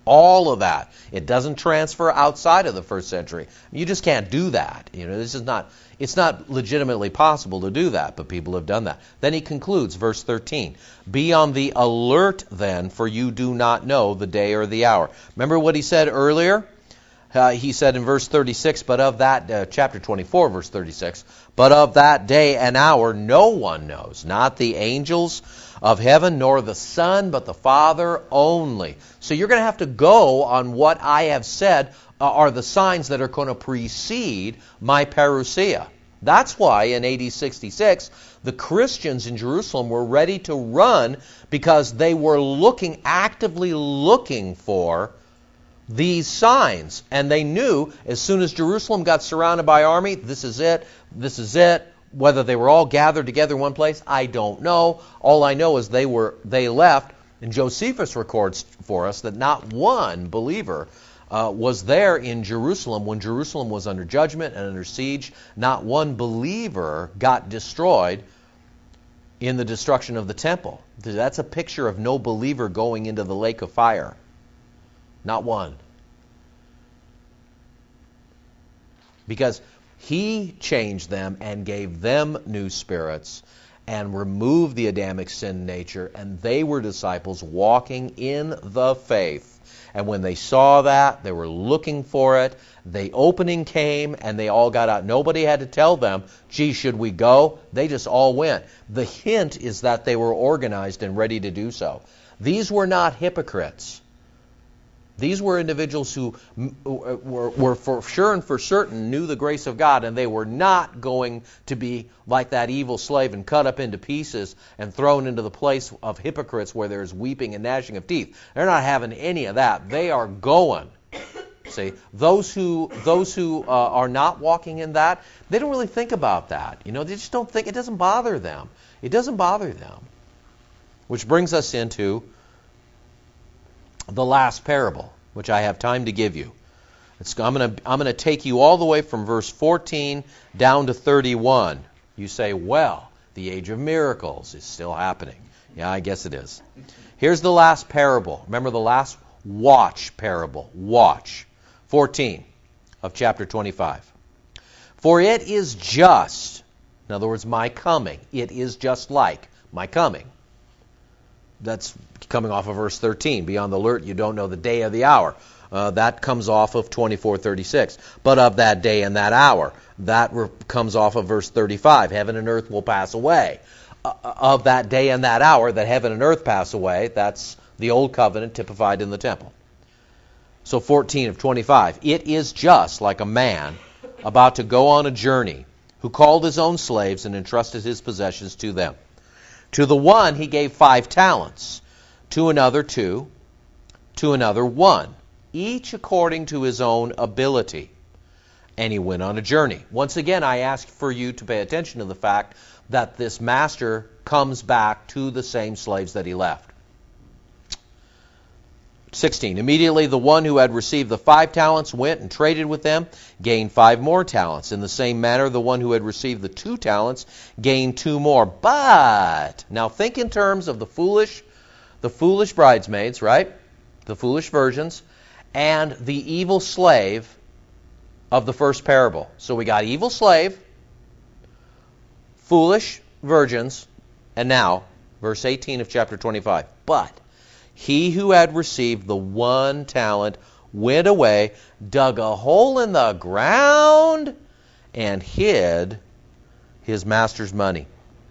[SPEAKER 1] All of that. It doesn't transfer outside of the first century. You just can't do that. You know, this is not, it's not legitimately possible to do that, but people have done that. Then he concludes, verse thirteen, be on the alert then, for you do not know the day or the hour. Remember what he said earlier? Uh, he said in verse thirty-six, but of that, uh, chapter twenty-four, verse thirty-six, but of that day and hour no one knows, not the angels of heaven, nor the Son, but the Father only. So you're going to have to go on what I have said uh, are the signs that are going to precede my parousia. That's why in A D sixty-six, the Christians in Jerusalem were ready to run because they were looking, actively looking for these signs. And they knew as soon as Jerusalem got surrounded by army, this is it, this is it. Whether they were all gathered together in one place, I don't know. All I know is they were they left, and Josephus records for us that not one believer uh, was there in Jerusalem when Jerusalem was under judgment and under siege. Not one believer got destroyed in the destruction of the temple. That's a picture of no believer going into the lake of fire. Not one. Because he changed them and gave them new spirits and removed the Adamic sin nature, and they were disciples walking in the faith. And when they saw that, they were looking for it. The opening came, and they all got out. Nobody had to tell them, gee, should we go? They just all went. The hint is that they were organized and ready to do so. These were not hypocrites. These were individuals who were, were for sure and for certain knew the grace of God, and they were not going to be like that evil slave and cut up into pieces and thrown into the place of hypocrites where there's weeping and gnashing of teeth. They're not having any of that. They are going. See, those who those who uh, are not walking in that, they don't really think about that. You know, they just don't think, it doesn't bother them. It doesn't bother them. Which brings us into the last parable, which I have time to give you. It's, I'm going to I'm going to take you all the way from verse fourteen down to thirty-one. You say, well, the age of miracles is still happening. Yeah, I guess it is. Here's the last parable. Remember the last watch parable. Watch. fourteen of chapter twenty-five. For it is just, in other words, my coming. It is just like my coming. That's coming off of verse thirteen. Be on the alert, you don't know the day or the hour. Uh, that comes off of twenty-four thirty-six. But of that day and that hour. That re- comes off of verse thirty-five. Heaven and earth will pass away. Uh, of that day and that hour that heaven and earth pass away, that's the old covenant typified in the temple. So fourteen of twenty-five. It is just like a man about to go on a journey who called his own slaves and entrusted his possessions to them. To the one he gave five talents, to another two, to another one, each according to his own ability. And he went on a journey. Once again, I ask for you to pay attention to the fact that this master comes back to the same slaves that he left. sixteen. Immediately the one who had received the five talents went and traded with them, gained five more talents. In the same manner, the one who had received the two talents gained two more. But, now think in terms of the foolish, the foolish bridesmaids, right? The foolish virgins, and the evil slave of the first parable. So we got evil slave, foolish virgins, and now, verse eighteen of chapter twenty-five. But he who had received the one talent went away, dug a hole in the ground, and hid his master's money.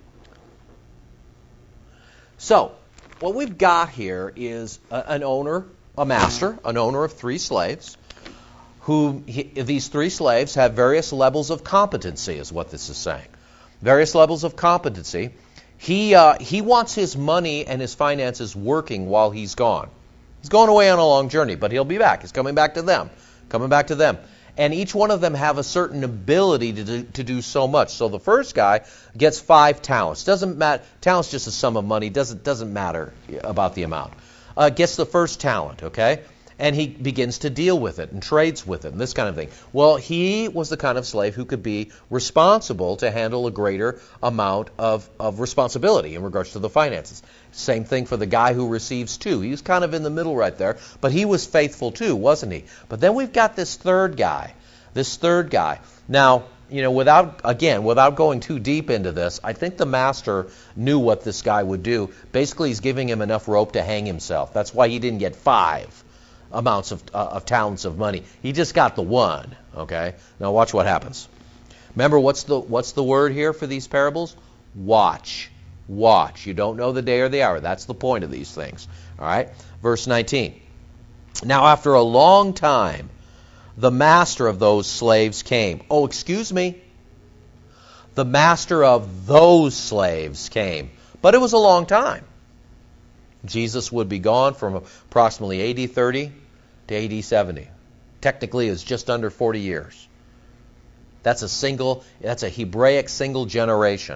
[SPEAKER 1] So, what we've got here is a, an owner, a master, an owner of three slaves, who he, these three slaves have various levels of competency, is what this is saying. Various levels of competency. He uh, he wants his money and his finances working while he's gone. He's going away on a long journey, but he'll be back. He's coming back to them. Coming back to them. And each one of them have a certain ability to do, to do so much. So the first guy gets five talents. Doesn't matter. Talent's just a sum of money. Doesn't doesn't matter about the amount. Uh, gets the first talent, okay? And he begins to deal with it and trades with it and this kind of thing. Well, he was the kind of slave who could be responsible to handle a greater amount of, of responsibility in regards to the finances. Same thing for the guy who receives two. He was kind of in the middle right there, but he was faithful too, wasn't he? But then we've got this third guy, this third guy. Now, you know, without, again, without going too deep into this, I think the master knew what this guy would do. Basically, he's giving him enough rope to hang himself. That's why he didn't get five amounts of, uh, of talents of money. He just got the one, okay? Now watch what happens. Remember, what's the what's the word here for these parables? Watch. Watch. You don't know the day or the hour. That's the point of these things, all right? Verse nineteen. Now after a long time, the master of those slaves came. Oh, excuse me. The master of those slaves came. But it was a long time. Jesus would be gone from approximately A D thirty to A D seventy. Technically, it's just under forty years. That's a single, that's a Hebraic single generation.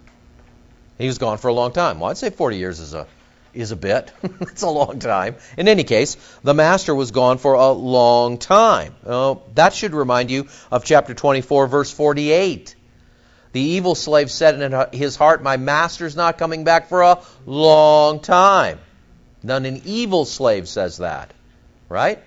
[SPEAKER 1] He was gone for a long time. Well, I'd say forty years is a is a bit. It's a long time. In any case, the master was gone for a long time. Oh, that should remind you of chapter twenty-four, verse forty-eight. The evil slave said in his heart, my master's not coming back for a long time. None an evil slave says that, right?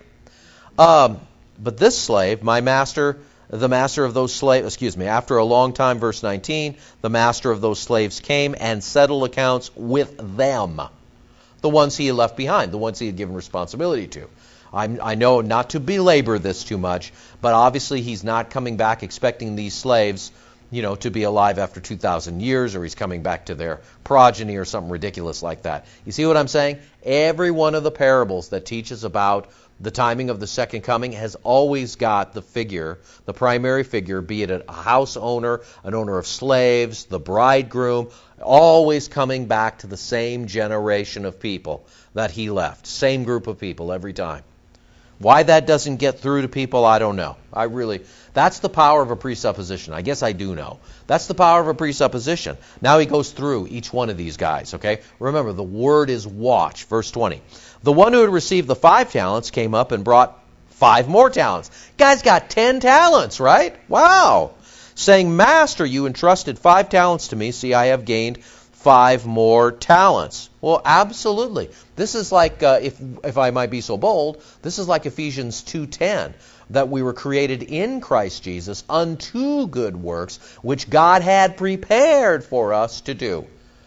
[SPEAKER 1] Um, but this slave, my master, the master of those slaves, excuse me, after a long time, verse nineteen, the master of those slaves came and settled accounts with them, the ones he had left behind, the ones he had given responsibility to. I'm, I know not to belabor this too much, but obviously he's not coming back expecting these slaves, you know, to be alive after two thousand years, or he's coming back to their progeny or something ridiculous like that. You see what I'm saying? Every one of the parables that teaches about the timing of the second coming has always got the figure, the primary figure, be it a house owner, an owner of slaves, the bridegroom, always coming back to the same generation of people that he left. Same group of people every time. Why that doesn't get through to people, I don't know. I really, that's the power of a presupposition. I guess I do know. That's the power of a presupposition. Now he goes through each one of these guys, okay? Remember, the word is watch. Verse twenty. The one who had received the five talents came up and brought five more talents. Guy's got ten talents, right? Wow. Saying, Master, you entrusted five talents to me. See, I have gained five more talents. Well, absolutely. This is like, uh, if if I might be so bold, this is like Ephesians two ten, that we were created in Christ Jesus unto good works, which God had prepared for us to do.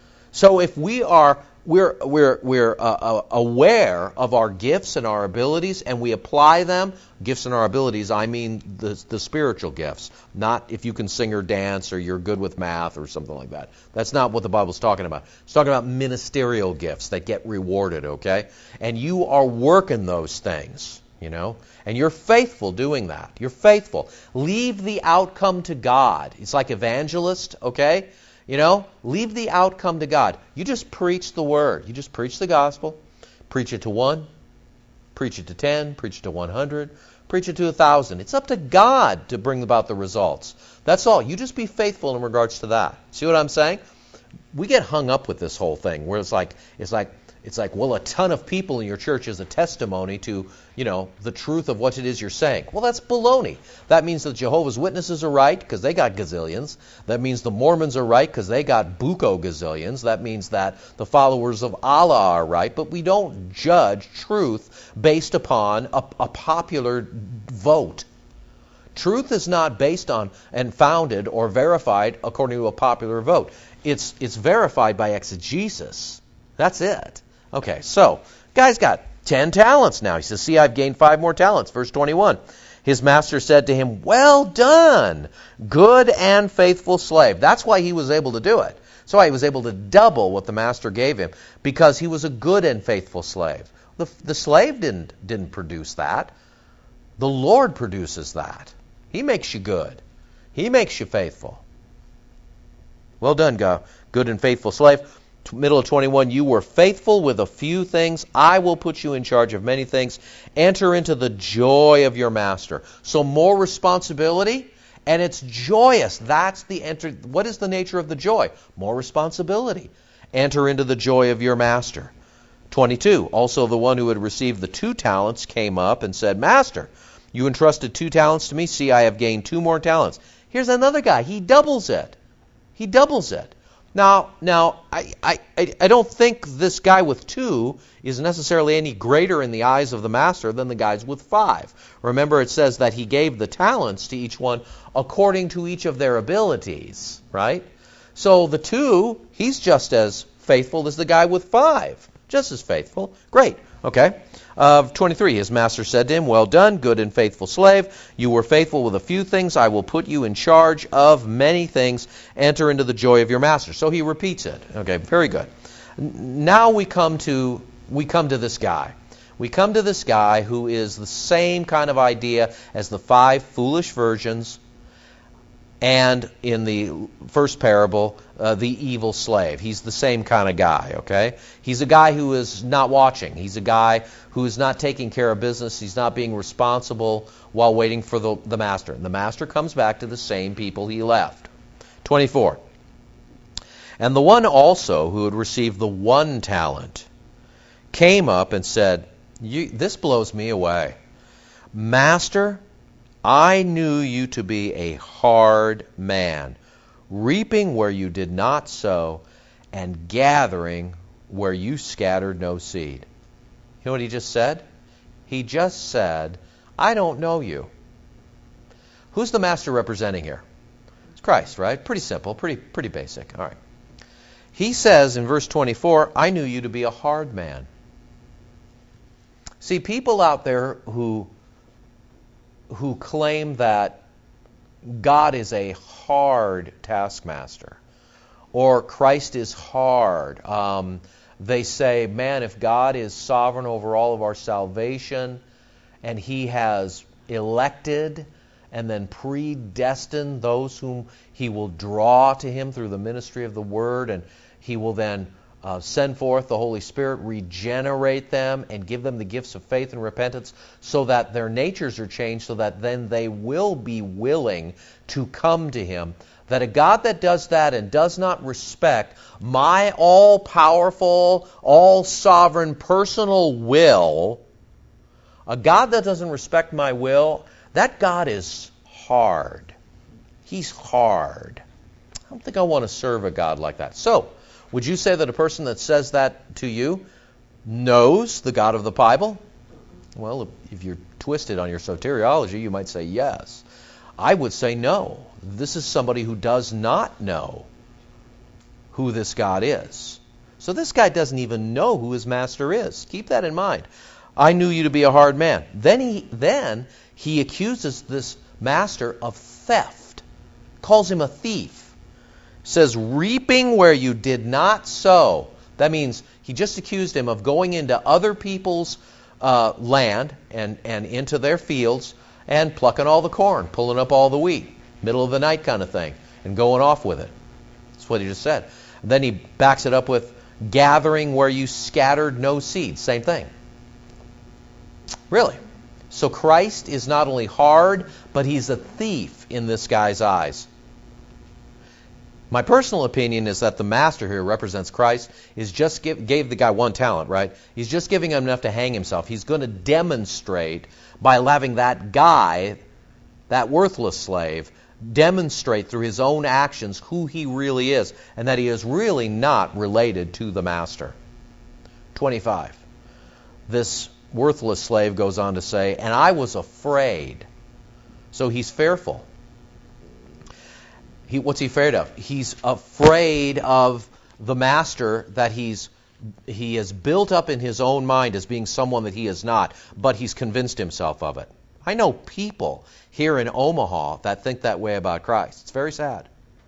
[SPEAKER 1] So if we are, we're we're we're uh, uh, aware of our gifts and our abilities, and we apply them. Gifts and our abilities, I mean the the spiritual gifts, not if you can sing or dance or you're good with math or something like that. That's not what the Bible's talking about. It's talking about ministerial gifts that get rewarded, okay? And you are working those things, you know, and you're faithful doing that. You're faithful. Leave the outcome to God. It's like evangelist, okay? You know, leave the outcome to God. You just preach the word. You just preach the gospel. Preach it to one. Preach it to ten. Preach it to one hundred. Preach it to a thousand. It's up to God to bring about the results. That's all. You just be faithful in regards to that. See what I'm saying? We get hung up with this whole thing where it's like, it's like, it's like, well, a ton of people in your church is a testimony to, you know, the truth of what it is you're saying. Well, that's baloney. That means that Jehovah's Witnesses are right because they got gazillions. That means the Mormons are right because they got buco gazillions. That means that the followers of Allah are right. But we don't judge truth based upon a, a popular vote. Truth is not based on and founded or verified according to a popular vote. It's it's verified by exegesis. That's it. Okay, so, guy's got ten talents now. He says, see, I've gained five more talents. Verse twenty-one. His master said to him, well done, good and faithful slave. That's why he was able to do it. That's why he was able to double what the master gave him, because he was a good and faithful slave. The, the slave didn't, didn't produce that. The Lord produces that. He makes you good. He makes you faithful. Well done, God, good and faithful slave. Middle of twenty-one, you were faithful with a few things. I will put you in charge of many things. Enter into the joy of your master. So more responsibility, and it's joyous. That's the enter. What is the nature of the joy? More responsibility. Enter into the joy of your master. twenty-two, also the one who had received the two talents came up and said, Master, you entrusted two talents to me. See, I have gained two more talents. Here's another guy. He doubles it. He doubles it. Now, now I, I, I don't think this guy with two is necessarily any greater in the eyes of the master than the guys with five. Remember, it says that he gave the talents to each one according to each of their abilities, right? So the two, he's just as faithful as the guy with five. Just as faithful. Great. Okay. Uh, twenty-three, his master said to him, Well done, good and faithful slave. You were faithful with a few things. I will put you in charge of many things. Enter into the joy of your master. So he repeats it. Okay, very good. Now we come to we come to this guy. We come to this guy who is the same kind of idea as the five foolish virgins, and in the first parable, uh, the evil slave. He's the same kind of guy, okay? He's a guy who is not watching. He's a guy who is not taking care of business. He's not being responsible while waiting for the, the master. And the master comes back to the same people he left. twenty-four. And the one also who had received the one talent came up and said, you, this blows me away. Master, I knew you to be a hard man, reaping where you did not sow, and gathering where you scattered no seed. You know what he just said? He just said, I don't know you. Who's the master representing here? It's Christ, right? Pretty simple, pretty pretty basic. All right. He says in verse twenty-four, I knew you to be a hard man. See, people out there who who claim that God is a hard taskmaster, or Christ is hard. Um, they say, man, if God is sovereign over all of our salvation, and He has elected and then predestined those whom He will draw to Him through the ministry of the Word, and He will then Uh, send forth the Holy Spirit, regenerate them, and give them the gifts of faith and repentance so that their natures are changed, so that then they will be willing to come to Him. That a God that does that and does not respect my all-powerful, all-sovereign personal will, a God that doesn't respect my will, that God is hard. He's hard. I don't think I want to serve a God like that. So, would you say that a person that says that to you knows the God of the Bible? Well, if you're twisted on your soteriology, you might say yes. I would say no. This is somebody who does not know who this God is. So this guy doesn't even know who his master is. Keep that in mind. I knew you to be a hard man. Then he, then he accuses this master of theft, calls him a thief. Says, reaping where you did not sow. That means he just accused him of going into other people's uh, land and, and into their fields and plucking all the corn, pulling up all the wheat, middle of the night kind of thing, and going off with it. That's what he just said. And then he backs it up with gathering where you scattered no seed. Same thing. Really. So Christ is not only hard, but he's a thief in this guy's eyes. My personal opinion is that the master here represents Christ, is just give, gave the guy one talent, right? He's just giving him enough to hang himself. He's going to demonstrate by having that guy, that worthless slave, demonstrate through his own actions who he really is, and that he is really not related to the master. twenty-five. This worthless slave goes on to say, and I was afraid. So he's fearful. He, what's he afraid of? He's afraid of the master that he's he has built up in his own mind as being someone that he is not, but he's convinced himself of it. I know people here in Omaha that think that way about Christ. It's very sad.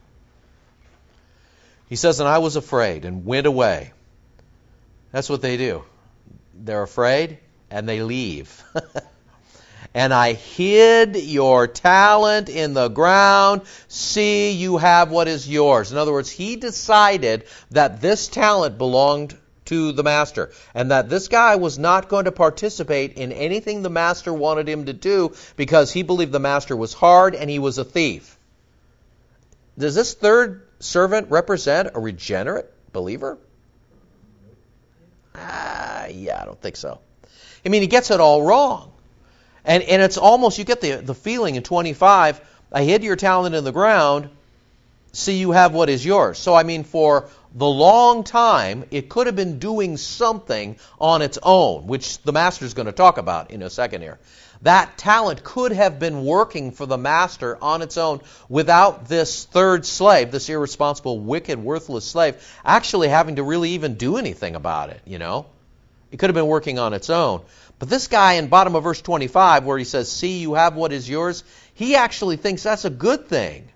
[SPEAKER 1] He says, and I was afraid and went away. That's what they do. They're afraid and they leave. And I hid your talent in the ground. See, you have what is yours. In other words, he decided that this talent belonged to the master, and that this guy was not going to participate in anything the master wanted him to do because he believed the master was hard and he was a thief. Does this third servant represent a regenerate believer? Ah, yeah, I don't think so. I mean, he gets it all wrong. And and it's almost, you get the, the feeling in twenty-five, I hid your talent in the ground, see you have what is yours. So, I mean, for the long time, it could have been doing something on its own, which the master's going to talk about in a second here. That talent could have been working for the master on its own without this third slave, this irresponsible, wicked, worthless slave, actually having to really even do anything about it, you know. It could have been working on its own. But this guy in bottom of verse twenty-five, where he says, see, you have what is yours, he actually thinks that's a good thing.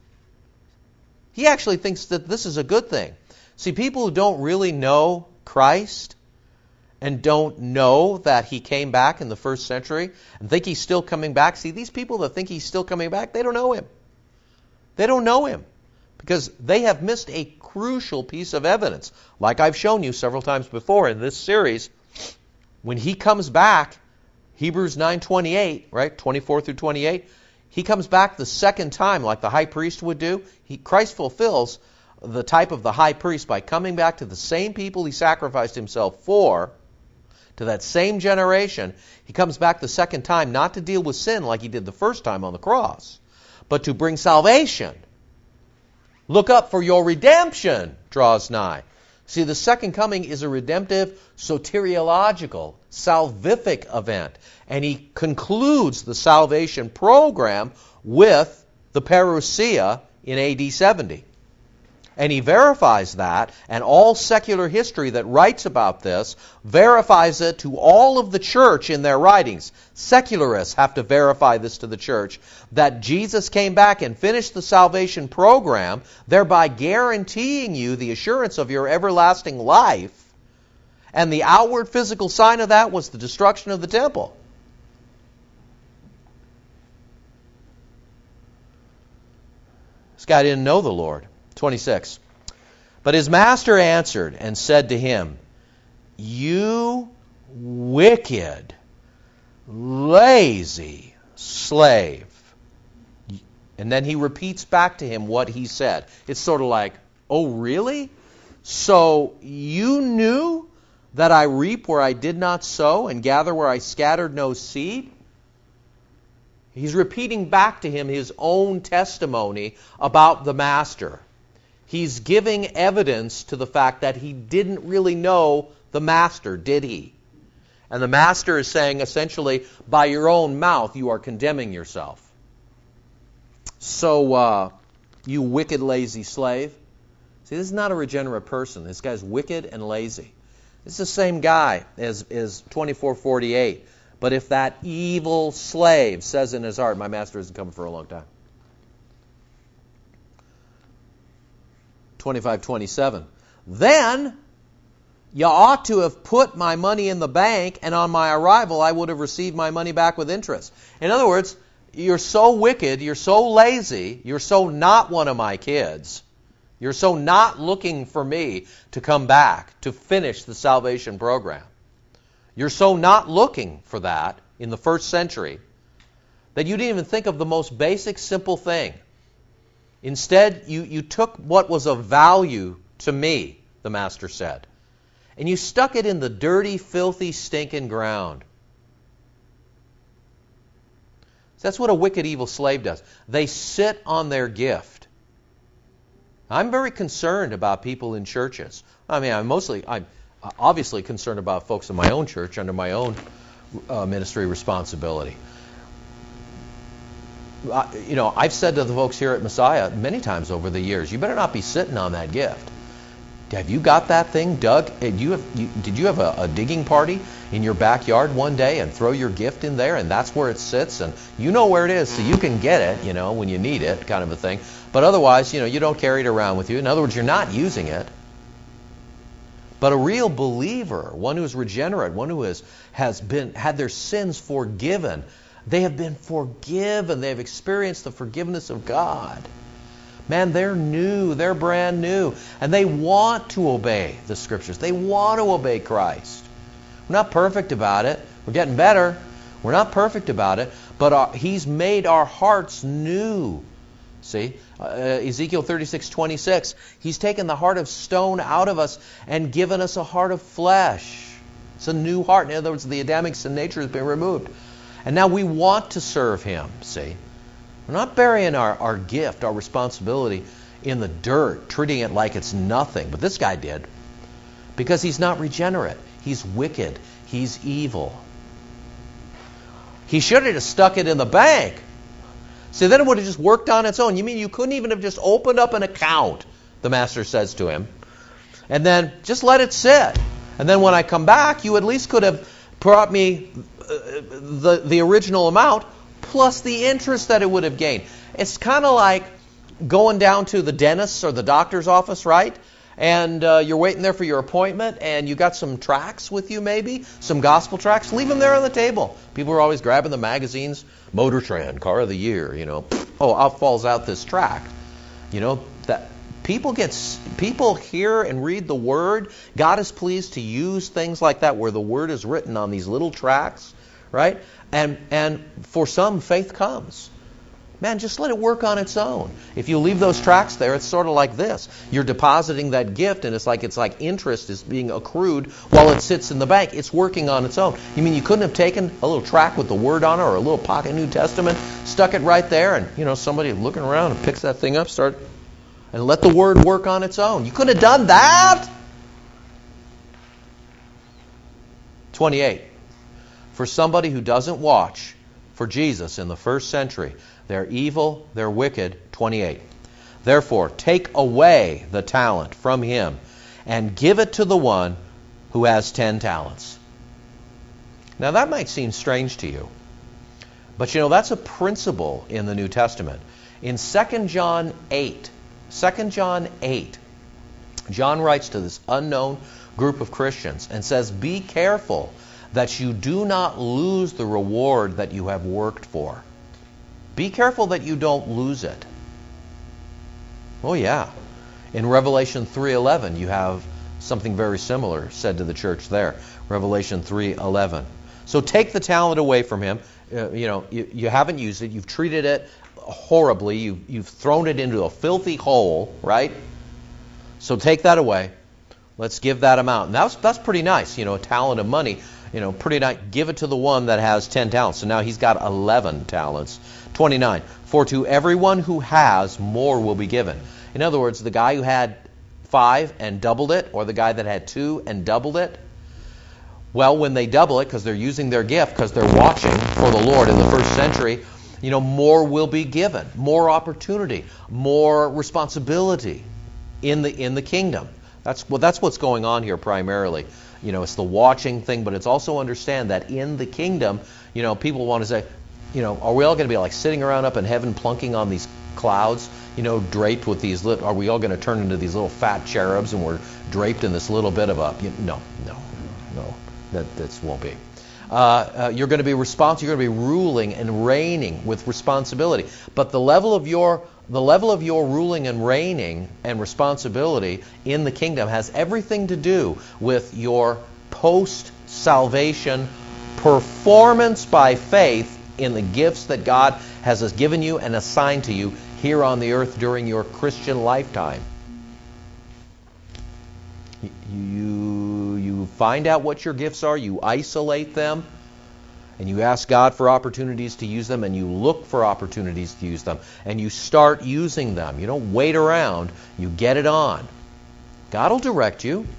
[SPEAKER 1] He actually thinks that this is a good thing. See, people who don't really know Christ and don't know that he came back in the first century and think he's still coming back, see, these people that think he's still coming back, they don't know him. They don't know him because they have missed a crucial piece of evidence. Like I've shown you several times before in this series, when he comes back, Hebrews nine twenty-eight, right, twenty-four through twenty-eight, he comes back the second time like the high priest would do. He, Christ fulfills the type of the high priest by coming back to the same people he sacrificed himself for, to that same generation. He comes back the second time not to deal with sin like he did the first time on the cross, but to bring salvation. Look up, for your redemption draws nigh. See, the second coming is a redemptive, soteriological, salvific event. And he concludes the salvation program with the parousia in A D seventy. And he verifies that, and all secular history that writes about this verifies it to all of the church in their writings. Secularists have to verify this to the church, that Jesus came back and finished the salvation program, thereby guaranteeing you the assurance of your everlasting life. And the outward physical sign of that was the destruction of the temple. This guy didn't know the Lord. twenty-six. But his master answered and said to him, you wicked, lazy slave. And then he repeats back to him what he said. It's sort of like, oh, really? So you knew that I reap where I did not sow and gather where I scattered no seed? He's repeating back to him his own testimony about the master. He's giving evidence to the fact that he didn't really know the master, did he? And the master is saying, essentially, by your own mouth, you are condemning yourself. So, uh, you wicked, lazy slave. See, this is not a regenerate person. This guy's wicked and lazy. This is the same guy as, as twenty-four forty-eight. But if that evil slave says in his heart, my master isn't coming for a long time. twenty-five twenty-seven. Then you ought to have put my money in the bank, and on my arrival I would have received my money back with interest. In other words, you're so wicked, you're so lazy, you're so not one of my kids, you're so not looking for me to come back to finish the salvation program. You're so not looking for that in the first century that you didn't even think of the most basic, simple thing. Instead, you, you took what was of value to me, the master said, and you stuck it in the dirty, filthy, stinking ground. That's what a wicked, evil slave does. They sit on their gift. I'm very concerned about people in churches. I mean, I'm mostly, I'm obviously concerned about folks in my own church under my own uh, ministry responsibility. Uh, you know, I've said to the folks here at Messiah many times over the years, you better not be sitting on that gift. Have you got that thing dug? Did you have, you, did you have a, a digging party in your backyard one day and throw your gift in there and that's where it sits and you know where it is so you can get it, you know, when you need it, kind of a thing. But otherwise, you know, you don't carry it around with you. In other words, you're not using it. But a real believer, one who is regenerate, one who is, has been had their sins forgiven, they have been forgiven. They have experienced the forgiveness of God. Man, they're new. They're brand new. And they want to obey the Scriptures. They want to obey Christ. We're not perfect about it. We're getting better. We're not perfect about it. But our, He's made our hearts new See, uh, Ezekiel thirty-six twenty-six, He's taken the heart of stone out of us and given us a heart of flesh. It's a new heart. In other words, the Adamic sin nature has been removed. And now we want to serve Him, see. We're not burying our, our gift, our responsibility in the dirt, treating it like it's nothing. But this guy did. Because he's not regenerate. He's wicked. He's evil. He should have just stuck it in the bank. See, then it would have just worked on its own. You mean you couldn't even have just opened up an account, the master says to him, and then just let it sit. And then when I come back, you at least could have brought me the, the original amount plus the interest that it would have gained. It's kind of like going down to the dentist's or the doctor's office, right? And uh, you're waiting there for your appointment, and you got some tracts with you, maybe some gospel tracts. Leave them there on the table. People are always grabbing the magazines. Motor Trend, Car of the Year. You know, oh, out falls out this tract. You know that people get people hear and read the Word. God is pleased to use things like that, where the Word is written on these little tracts, right? And and for some, faith comes. Man, just let it work on its own. If you leave those tracts there, it's sort of like this. You're depositing that gift, and it's like it's like interest is being accrued while it sits in the bank. It's working on its own. You mean you couldn't have taken a little tract with the Word on it, or a little pocket New Testament, stuck it right there, and you know somebody looking around and picks that thing up, start and let the Word work on its own? You couldn't have done that. twenty-eight. For somebody who doesn't watch for Jesus in the first century, they're evil, they're wicked. twenty-eight. Therefore, take away the talent from him and give it to the one who has ten talents. Now that might seem strange to you. But you know, that's a principle in the New Testament. In Second John eight, Second John eight, John writes to this unknown group of Christians and says, be careful that you do not lose the reward that you have worked for. Be careful that you don't lose it. Oh yeah. In Revelation three eleven, you have something very similar said to the church there. Revelation three eleven. So take the talent away from him. Uh, you know, you, you haven't used it. You've treated it horribly. You, you've thrown it into a filthy hole, right? So take that away. Let's give that amount. And that's, that's pretty nice, you know, a talent of money. You know, pretty nice. Give it to the one that has ten talents. So now he's got eleven talents. twenty-nine. For to everyone who has, more will be given. In other words, the guy who had five and doubled it, or the guy that had two and doubled it, well, when they double it, because they're using their gift, because they're watching for the Lord in the first century, you know, more will be given. More opportunity. More responsibility in the in the kingdom. That's well, that's what's going on here primarily. You know, it's the watching thing, but it's also understand that in the kingdom, you know, people want to say, you know, are we all going to be like sitting around up in heaven plunking on these clouds, you know, draped with these little, are we all going to turn into these little fat cherubs and we're draped in this little bit of a, you know, no, no, no, that that won't be. Uh, uh, you're going to be responsible, you're going to be ruling and reigning with responsibility. But the level of your the level of your ruling and reigning and responsibility in the kingdom has everything to do with your post-salvation performance by faith in the gifts that God has given you and assigned to you here on the earth during your Christian lifetime. You, you find out what your gifts are, you isolate them, and you ask God for opportunities to use them, and you look for opportunities to use them, and you start using them. You don't wait around, you get it on. God will direct you.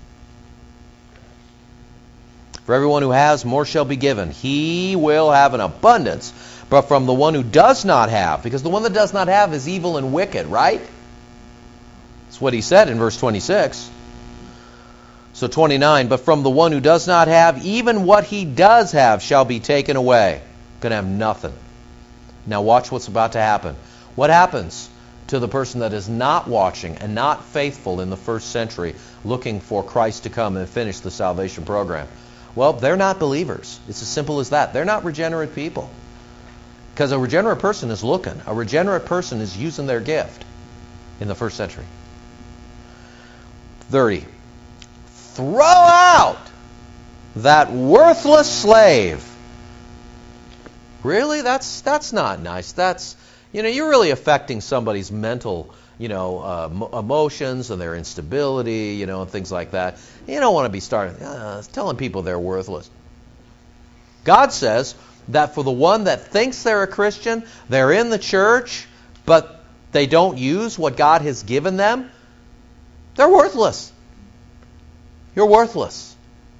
[SPEAKER 1] For everyone who has, more shall be given. He will have an abundance. But from the one who does not have, because the one that does not have is evil and wicked, right? That's what he said in verse twenty-six. So twenty-nine, but from the one who does not have, even what he does have shall be taken away. Going to have nothing. Now watch what's about to happen. What happens to the person that is not watching and not faithful in the first century, looking for Christ to come and finish the salvation program? Well, they're not believers. It's as simple as that. They're not regenerate people. Because a regenerate person is looking. A regenerate person is using their gift in the first century. thirty. Throw out that worthless slave. Really? That's that's not nice. That's, You know, you're really affecting somebody's mental, you know, uh, emotions and their instability, you know, and things like that. You don't want to be starting uh, telling people they're worthless. God says that for the one that thinks they're a Christian, they're in the church, but they don't use what God has given them, they're worthless. You're worthless.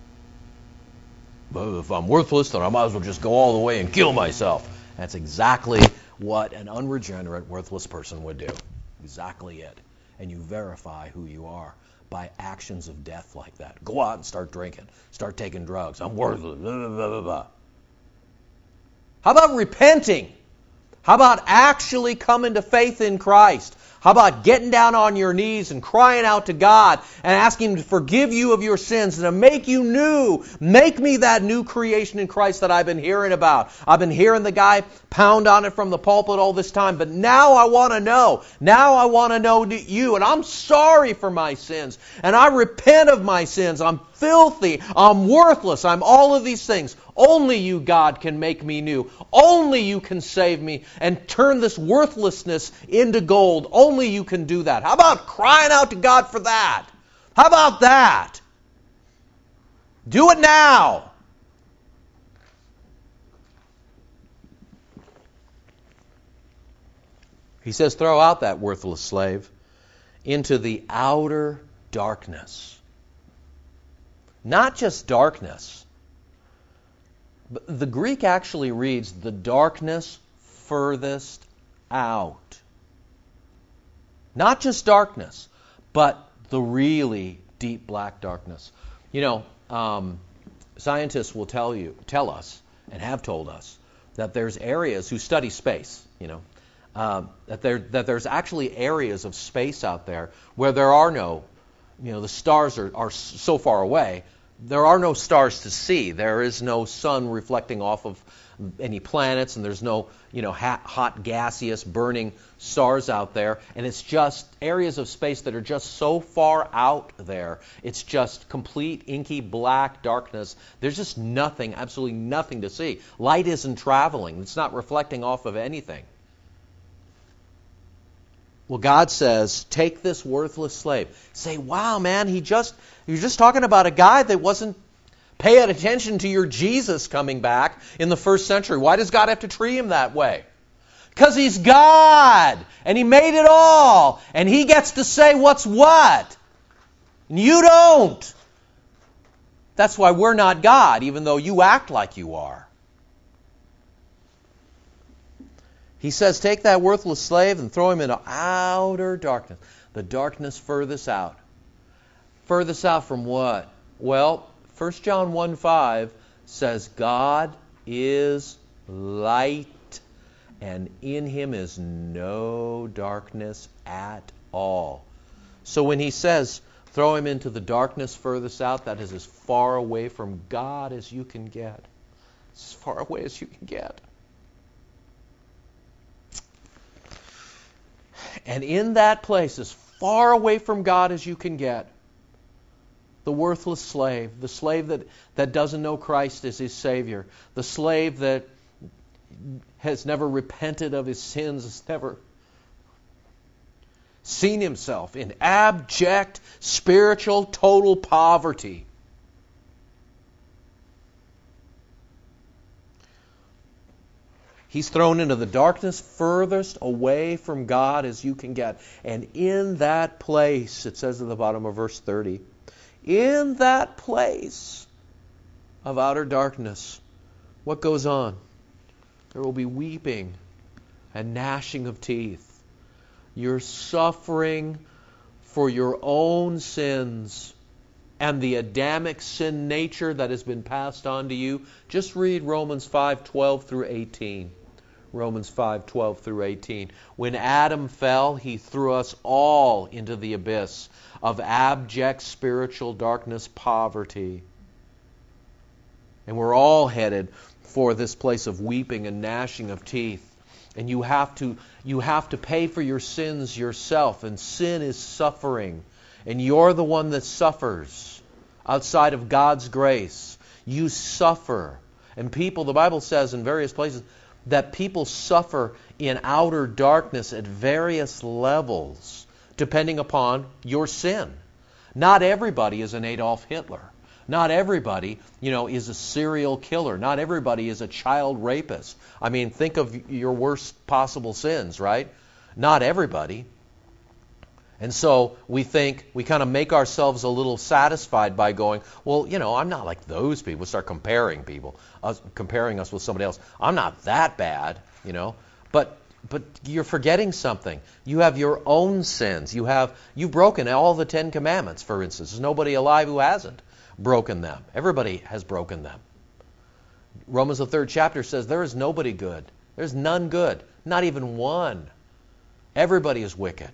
[SPEAKER 1] But if I'm worthless, then I might as well just go all the way and kill myself. That's exactly what an unregenerate, worthless person would do. Exactly it. And you verify who you are by actions of death like that. Go out and start drinking. Start taking drugs. I'm worthless. Blah, blah, blah, blah, blah. How about repenting? How about actually coming to faith in Christ? How about getting down on your knees and crying out to God and asking Him to forgive you of your sins and to make you new? Make me that new creation in Christ that I've been hearing about. I've been hearing the guy pound on it from the pulpit all this time, but now I want to know. Now I want to know you, and I'm sorry for my sins, and I repent of my sins. I'm filthy. I'm worthless. I'm all of these things. Only you, God, can make me new. Only you can save me and turn this worthlessness into gold. Only you can do that. How about crying out to God for that? How about that? Do it now. He says, throw out that worthless slave into the outer darkness. Not just darkness. The Greek actually reads, the darkness furthest out. Not just darkness, but the really deep black darkness. You know, um, scientists will tell you, tell us, and have told us, that there's areas who study space, you know, uh, that there that there's actually areas of space out there where there are no, you know, the stars are, are so far away. There are no stars to see. There is no sun reflecting off of any planets, and there's no, you know, hot, hot gaseous burning stars out there. And it's just areas of space that are just so far out there. It's just complete inky black darkness. There's just nothing, absolutely nothing to see. Light isn't traveling. It's not reflecting off of anything. Well, God says, take this worthless slave. Say, wow, man, he just you're just talking about a guy that wasn't paying attention to your Jesus coming back in the first century. Why does God have to treat him that way? Because he's God, and he made it all, and he gets to say what's what. And you don't. That's why we're not God, even though you act like you are. He says, take that worthless slave and throw him into outer darkness. The darkness furthest out. Furthest out from what? Well, First John one five says, God is light, and in him is no darkness at all. So when he says, throw him into the darkness furthest out, that is as far away from God as you can get. As far away as you can get. And in that place, as far away from God as you can get, the worthless slave, the slave that, that doesn't know Christ as his Savior, the slave that has never repented of his sins, has never seen himself in abject, spiritual, total poverty. He's thrown into the darkness furthest away from God as you can get. And in that place, it says at the bottom of verse thirty, in that place of outer darkness, what goes on? There will be weeping and gnashing of teeth. You're suffering for your own sins and the Adamic sin nature that has been passed on to you. Just read Romans five twelve through eighteen. Romans five twelve through eighteen. When Adam fell, he threw us all into the abyss of abject spiritual darkness, poverty. And we're all headed for this place of weeping and gnashing of teeth. And you have to you have to pay for your sins yourself, and sin is suffering. And you're the one that suffers outside of God's grace. You suffer. And people, the Bible says in various places, that people suffer in outer darkness at various levels, depending upon your sin. Not everybody is an Adolf Hitler. Not everybody, you know, is a serial killer. Not everybody is a child rapist. I mean, think of your worst possible sins, right? Not everybody. And so we think, we kind of make ourselves a little satisfied by going, well, you know, I'm not like those people. Start comparing people, us, comparing us with somebody else. I'm not that bad, you know. But but you're forgetting something. You have your own sins. You have you've broken all the Ten Commandments, for instance. There's nobody alive who hasn't broken them. Everybody has broken them. Romans the third chapter says there is nobody good. There's none good, not even one. Everybody is wicked.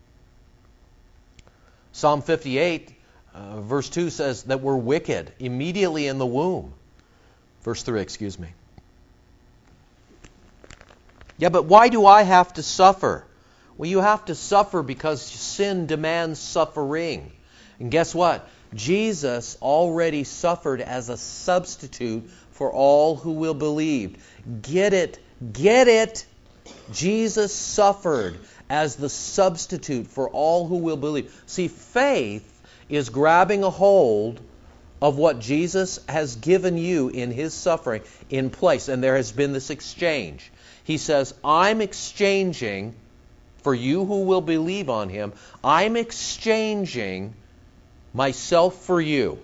[SPEAKER 1] Psalm fifty-eight, uh, verse two says that we're wicked immediately in the womb. Verse three, excuse me. Yeah, but why do I have to suffer? Well, you have to suffer because sin demands suffering. And guess what? Jesus already suffered as a substitute for all who will believe. Get it? Get it? Jesus suffered as the substitute for all who will believe. See, faith is grabbing a hold of what Jesus has given you in His suffering in place. And there has been this exchange. He says, I'm exchanging, for you who will believe on Him, I'm exchanging myself for you.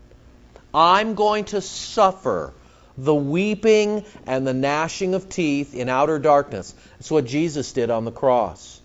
[SPEAKER 1] I'm going to suffer the weeping and the gnashing of teeth in outer darkness. That's what Jesus did on the cross.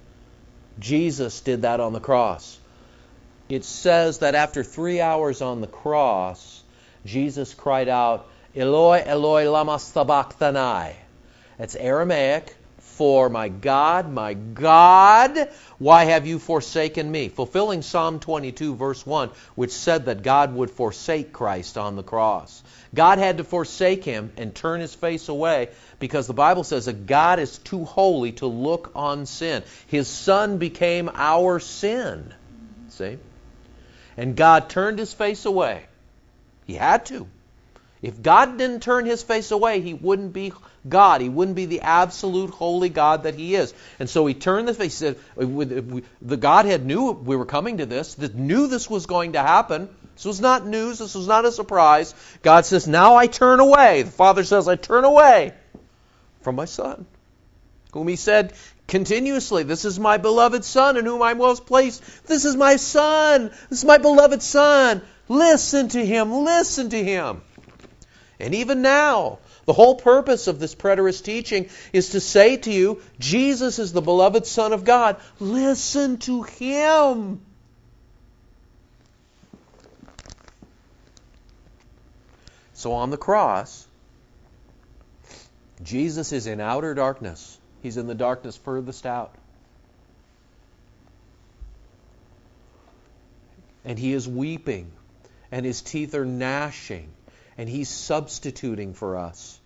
[SPEAKER 1] Jesus did that on the cross. It says that after three hours on the cross, Jesus cried out, Eloi, Eloi, lama sabachthani. That's Aramaic for my God, my God, why have you forsaken me? Fulfilling Psalm twenty-two, verse one, which said that God would forsake Christ on the cross. God had to forsake Him and turn His face away because the Bible says that God is too holy to look on sin. His Son became our sin. See? And God turned His face away. He had to. If God didn't turn His face away, He wouldn't be God. He wouldn't be the absolute holy God that He is. And so He turned His face. He said, the Godhead knew we were coming to this, that knew this was going to happen. This was not news. This was not a surprise. God says, now I turn away. The Father says, I turn away from my Son, whom He said continuously, this is my beloved Son in whom I'm well pleased. This is my Son. This is my beloved Son. Listen to Him. Listen to Him. And even now, the whole purpose of this preterist teaching is to say to you, Jesus is the beloved Son of God. Listen to Him. So on the cross, Jesus is in outer darkness. He's in the darkness furthest out. And He is weeping, and His teeth are gnashing, and He's substituting for us.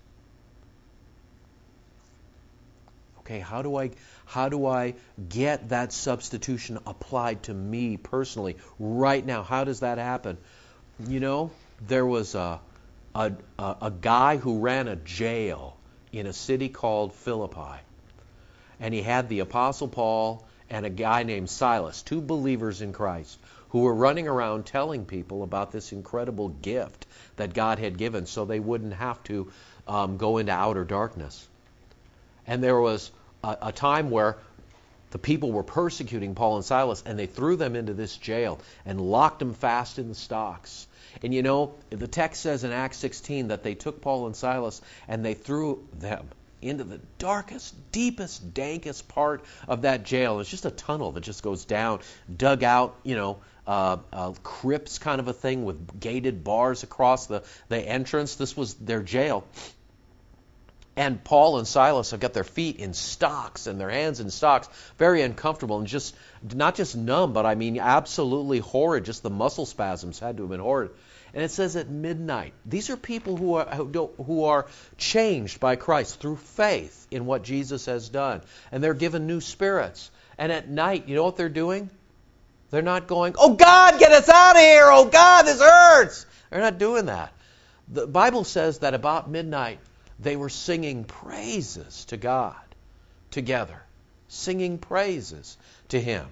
[SPEAKER 1] Okay, how do I how do I get that substitution applied to me personally right now? How does that happen? You know, there was a a, a, a guy who ran a jail in a city called Philippi. And he had the Apostle Paul and a guy named Silas, two believers in Christ, who were running around telling people about this incredible gift that God had given so they wouldn't have to um, go into outer darkness. And there was a, a time where the people were persecuting Paul and Silas, and they threw them into this jail and locked them fast in the stocks. And you know, the text says in Acts sixteen that they took Paul and Silas and they threw them into the darkest, deepest, dankest part of that jail. It's just a tunnel that just goes down, dug out, you know, uh, uh, crypts kind of a thing with gated bars across the, the entrance. This was their jail. And Paul and Silas have got their feet in stocks and their hands in stocks, very uncomfortable and just not just numb, but I mean absolutely horrid. Just the muscle spasms had to have been horrid. And it says at midnight, these are people who are who, don't, who are changed by Christ through faith in what Jesus has done, and they're given new spirits. And at night, you know what they're doing? They're not going, "Oh God, get us out of here! Oh God, this hurts!" They're not doing that. The Bible says that about midnight, They were singing praises to God together, singing praises to Him.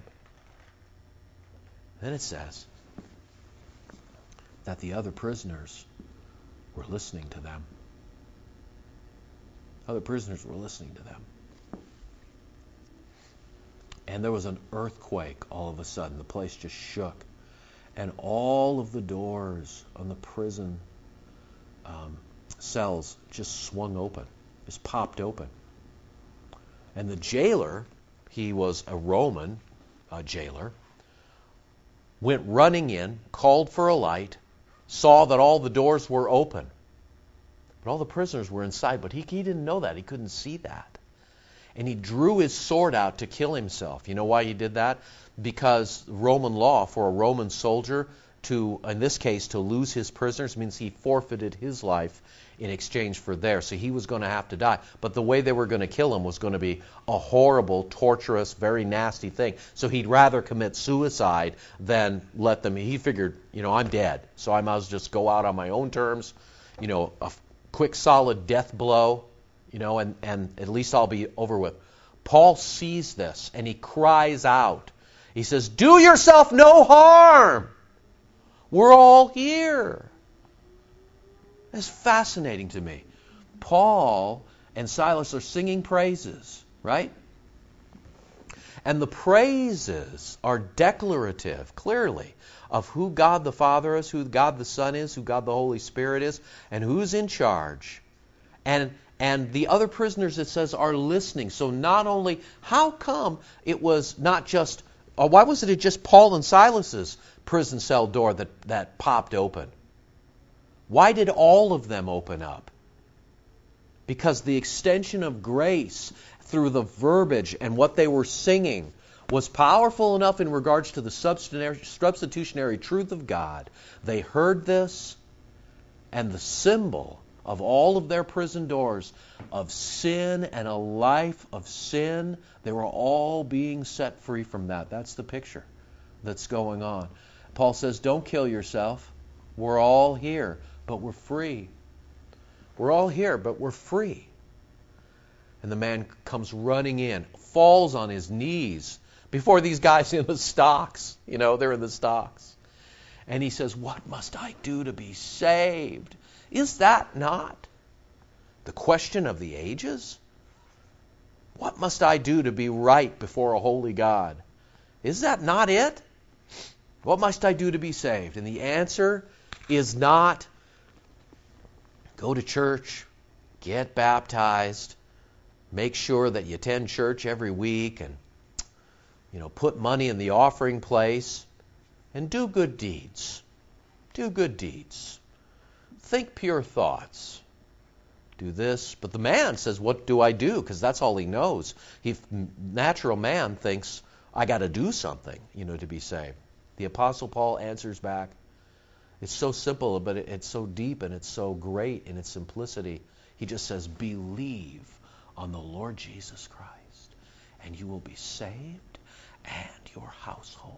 [SPEAKER 1] Then it says that the other prisoners were listening to them. Other prisoners were listening to them. And there was an earthquake all of a sudden. The place just shook. And all of the doors on the prison um, cells just swung open, just popped open. And the jailer, he was a Roman uh, jailer, went running in, called for a light, saw that all the doors were open. But all the prisoners were inside, but he, he didn't know that. He couldn't see that. And he drew his sword out to kill himself. You know why he did that? Because Roman law for a Roman soldier to, in this case, to lose his prisoners means he forfeited his life in exchange for theirs. So he was going to have to die. But the way they were going to kill him was going to be a horrible, torturous, very nasty thing. So he'd rather commit suicide than let them. He figured, you know, I'm dead, so I might as well just go out on my own terms. You know, a quick, solid death blow. You know, and, and at least I'll be over with. Paul sees this, and he cries out. He says, do yourself no harm. We're all here. It's fascinating to me. Paul and Silas are singing praises, right? And the praises are declarative, clearly, of who God the Father is, who God the Son is, who God the Holy Spirit is, and who's in charge. And And the other prisoners, it says, are listening. So not only, how come it was not just, or why was it just Paul and Silas's prison cell door that, that popped open? Why did all of them open up? Because the extension of grace through the verbiage and what they were singing was powerful enough in regards to the substitutionary truth of God. They heard this, and the symbol of all of their prison doors of sin and a life of sin, they were all being set free from that. That's the picture that's going on. Paul says, don't kill yourself. We're all here, but we're free. We're all here, but we're free. And the man comes running in, falls on his knees before these guys in the stocks. You know, they're in the stocks. And he says, what must I do to be saved? Is that not the question of the ages? What must I do to be right before a holy God? Is that not it? What must I do to be saved? And the answer is not go to church, get baptized, make sure that you attend church every week, and you know, put money in the offering place, and do good deeds. Do good deeds. Think pure thoughts. Do this. But the man says, what do I do? Because that's all he knows. He, natural man thinks, I got to do something, you know, to be saved. The Apostle Paul answers back. It's so simple, but it's so deep, and it's so great in its simplicity. He just says, believe on the Lord Jesus Christ, and you will be saved and your household.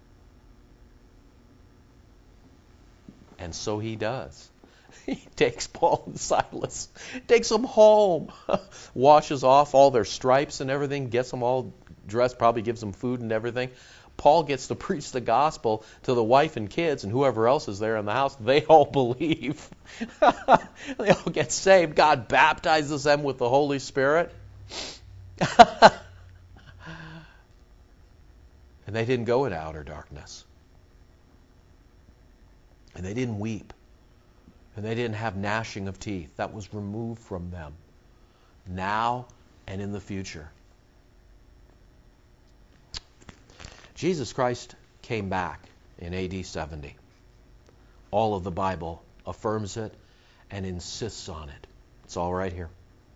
[SPEAKER 1] And so he does. He takes Paul and Silas, takes them home, washes off all their stripes and everything, gets them all dressed, probably gives them food and everything. Paul gets to preach the gospel to the wife and kids and whoever else is there in the house. They all believe. They all get saved. God baptizes them with the Holy Spirit. And they didn't go into outer darkness. And they didn't weep. And they didn't have gnashing of teeth. That was removed from them, now and in the future. Jesus Christ came back in A D seventy. All of the Bible affirms it and insists on it. It's all right here.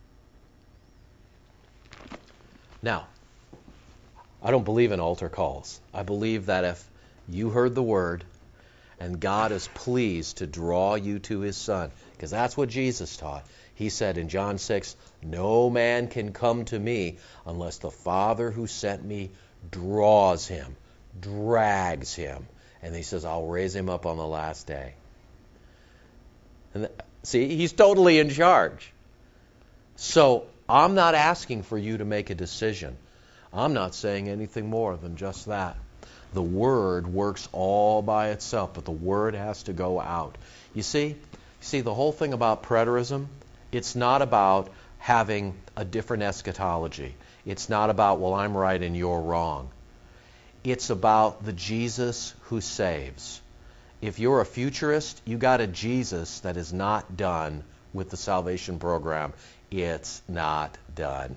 [SPEAKER 1] Now, I don't believe in altar calls. I believe that if you heard the word and God is pleased to draw you to his Son, because that's what Jesus taught. He said in John six, no man can come to me unless the Father who sent me draws him, drags him. And he says, I'll raise him up on the last day. And th- see, he's totally in charge. So I'm not asking for you to make a decision. I'm not saying anything more than just that. The Word works all by itself, but the Word has to go out. You see, you see the whole thing about preterism, it's not about having a different eschatology. It's not about, well, I'm right and you're wrong. It's about the Jesus who saves. If you're a futurist, you got a Jesus that is not done with the salvation program. It's not done.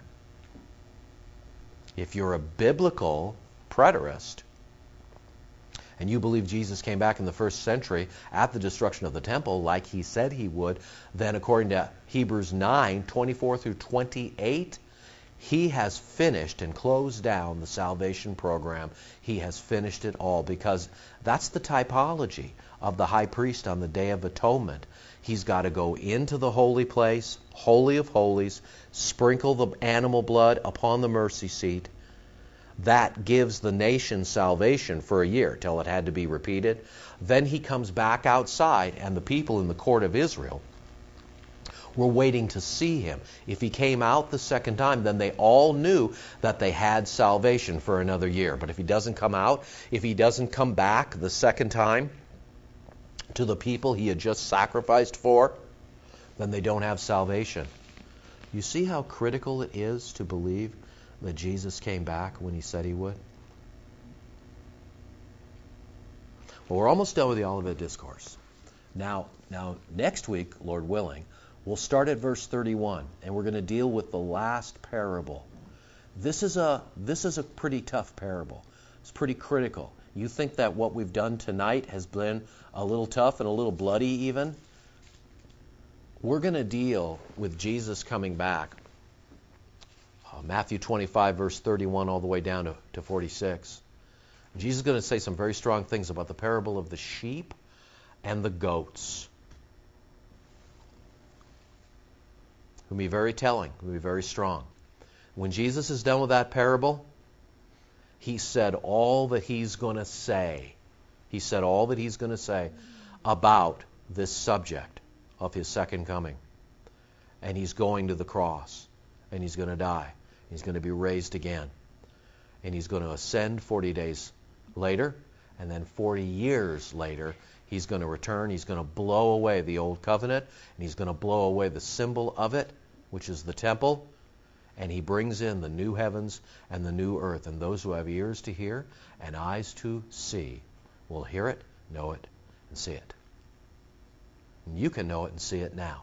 [SPEAKER 1] If you're a biblical preterist, and you believe Jesus came back in the first century at the destruction of the temple like he said he would, then according to Hebrews nine, twenty-four through twenty-eight, he has finished and closed down the salvation program. He has finished it all, because that's the typology of the high priest on the Day of Atonement. He's got to go into the holy place, Holy of Holies, sprinkle the animal blood upon the mercy seat. That gives the nation salvation for a year till it had to be repeated. Then he comes back outside, and the people in the court of Israel were waiting to see him. If he came out the second time, then they all knew that they had salvation for another year. But if he doesn't come out, if he doesn't come back the second time to the people he had just sacrificed for, then they don't have salvation. You see how critical it is to believe that Jesus came back when he said he would? Well, we're almost done with the Olivet Discourse. Now, now next week, Lord willing, we'll start at verse thirty-one, and we're going to deal with the last parable. This is a this is a pretty tough parable. It's pretty critical. You think that what we've done tonight has been a little tough and a little bloody even? We're going to deal with Jesus coming back. Uh, Matthew twenty-five, verse thirty-one, all the way down to, to forty-six. Jesus is going to say some very strong things about the parable of the sheep and the goats. It will be very telling. It will be very strong. When Jesus is done with that parable, he said all that he's going to say. He said all that he's going to say about this subject of his second coming. And he's going to the cross. And he's going to die. He's going to be raised again. And he's going to ascend forty days later. And then forty years later, he's going to return. He's going to blow away the old covenant. And he's going to blow away the symbol of it, which is the temple. And he brings in the new heavens and the new earth. And those who have ears to hear and eyes to see will hear it, know it, and see it. And you can know it and see it now.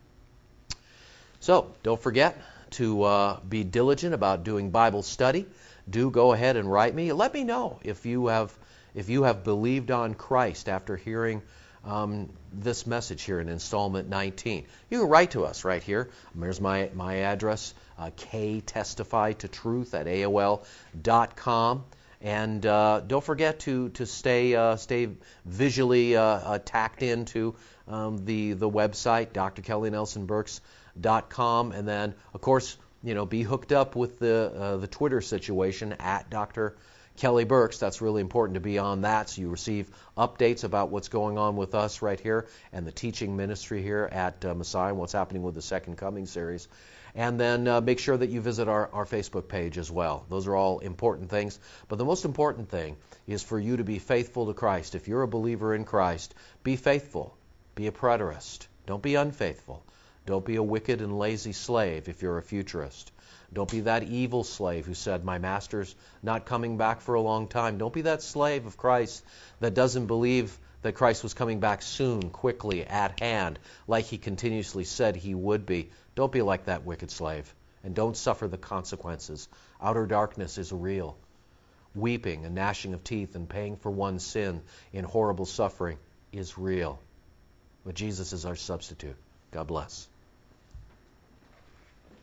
[SPEAKER 1] So, don't forget to uh, be diligent about doing Bible study. Do go ahead and write me. Let me know if you have if you have believed on Christ after hearing um, this message here in installment nineteen. You can write to us right here. There's my, my address, uh, ktestifytotruth at A O L dot com. And uh, don't forget to to stay uh, stay visually uh, uh, tacked into um, the the website, D R Kelly Nelson Burks dot com, and then of course you know be hooked up with the uh, the Twitter situation at Doctor Kelly Burks. That's really important to be on that, so you receive updates about what's going on with us right here and the teaching ministry here at uh, Messiah and what's happening with the Second Coming series. And then uh, make sure that you visit our, our Facebook page as well. Those are all important things. But the most important thing is for you to be faithful to Christ. If you're a believer in Christ, be faithful. Be a preterist. Don't be unfaithful. Don't be a wicked and lazy slave if you're a futurist. Don't be that evil slave who said, my master's not coming back for a long time. Don't be that slave of Christ that doesn't believe that Christ was coming back soon, quickly, at hand, like he continuously said he would be. Don't be like that wicked slave, and don't suffer the consequences. Outer darkness is real. Weeping and gnashing of teeth and paying for one's sin in horrible suffering is real. But Jesus is our substitute. God bless.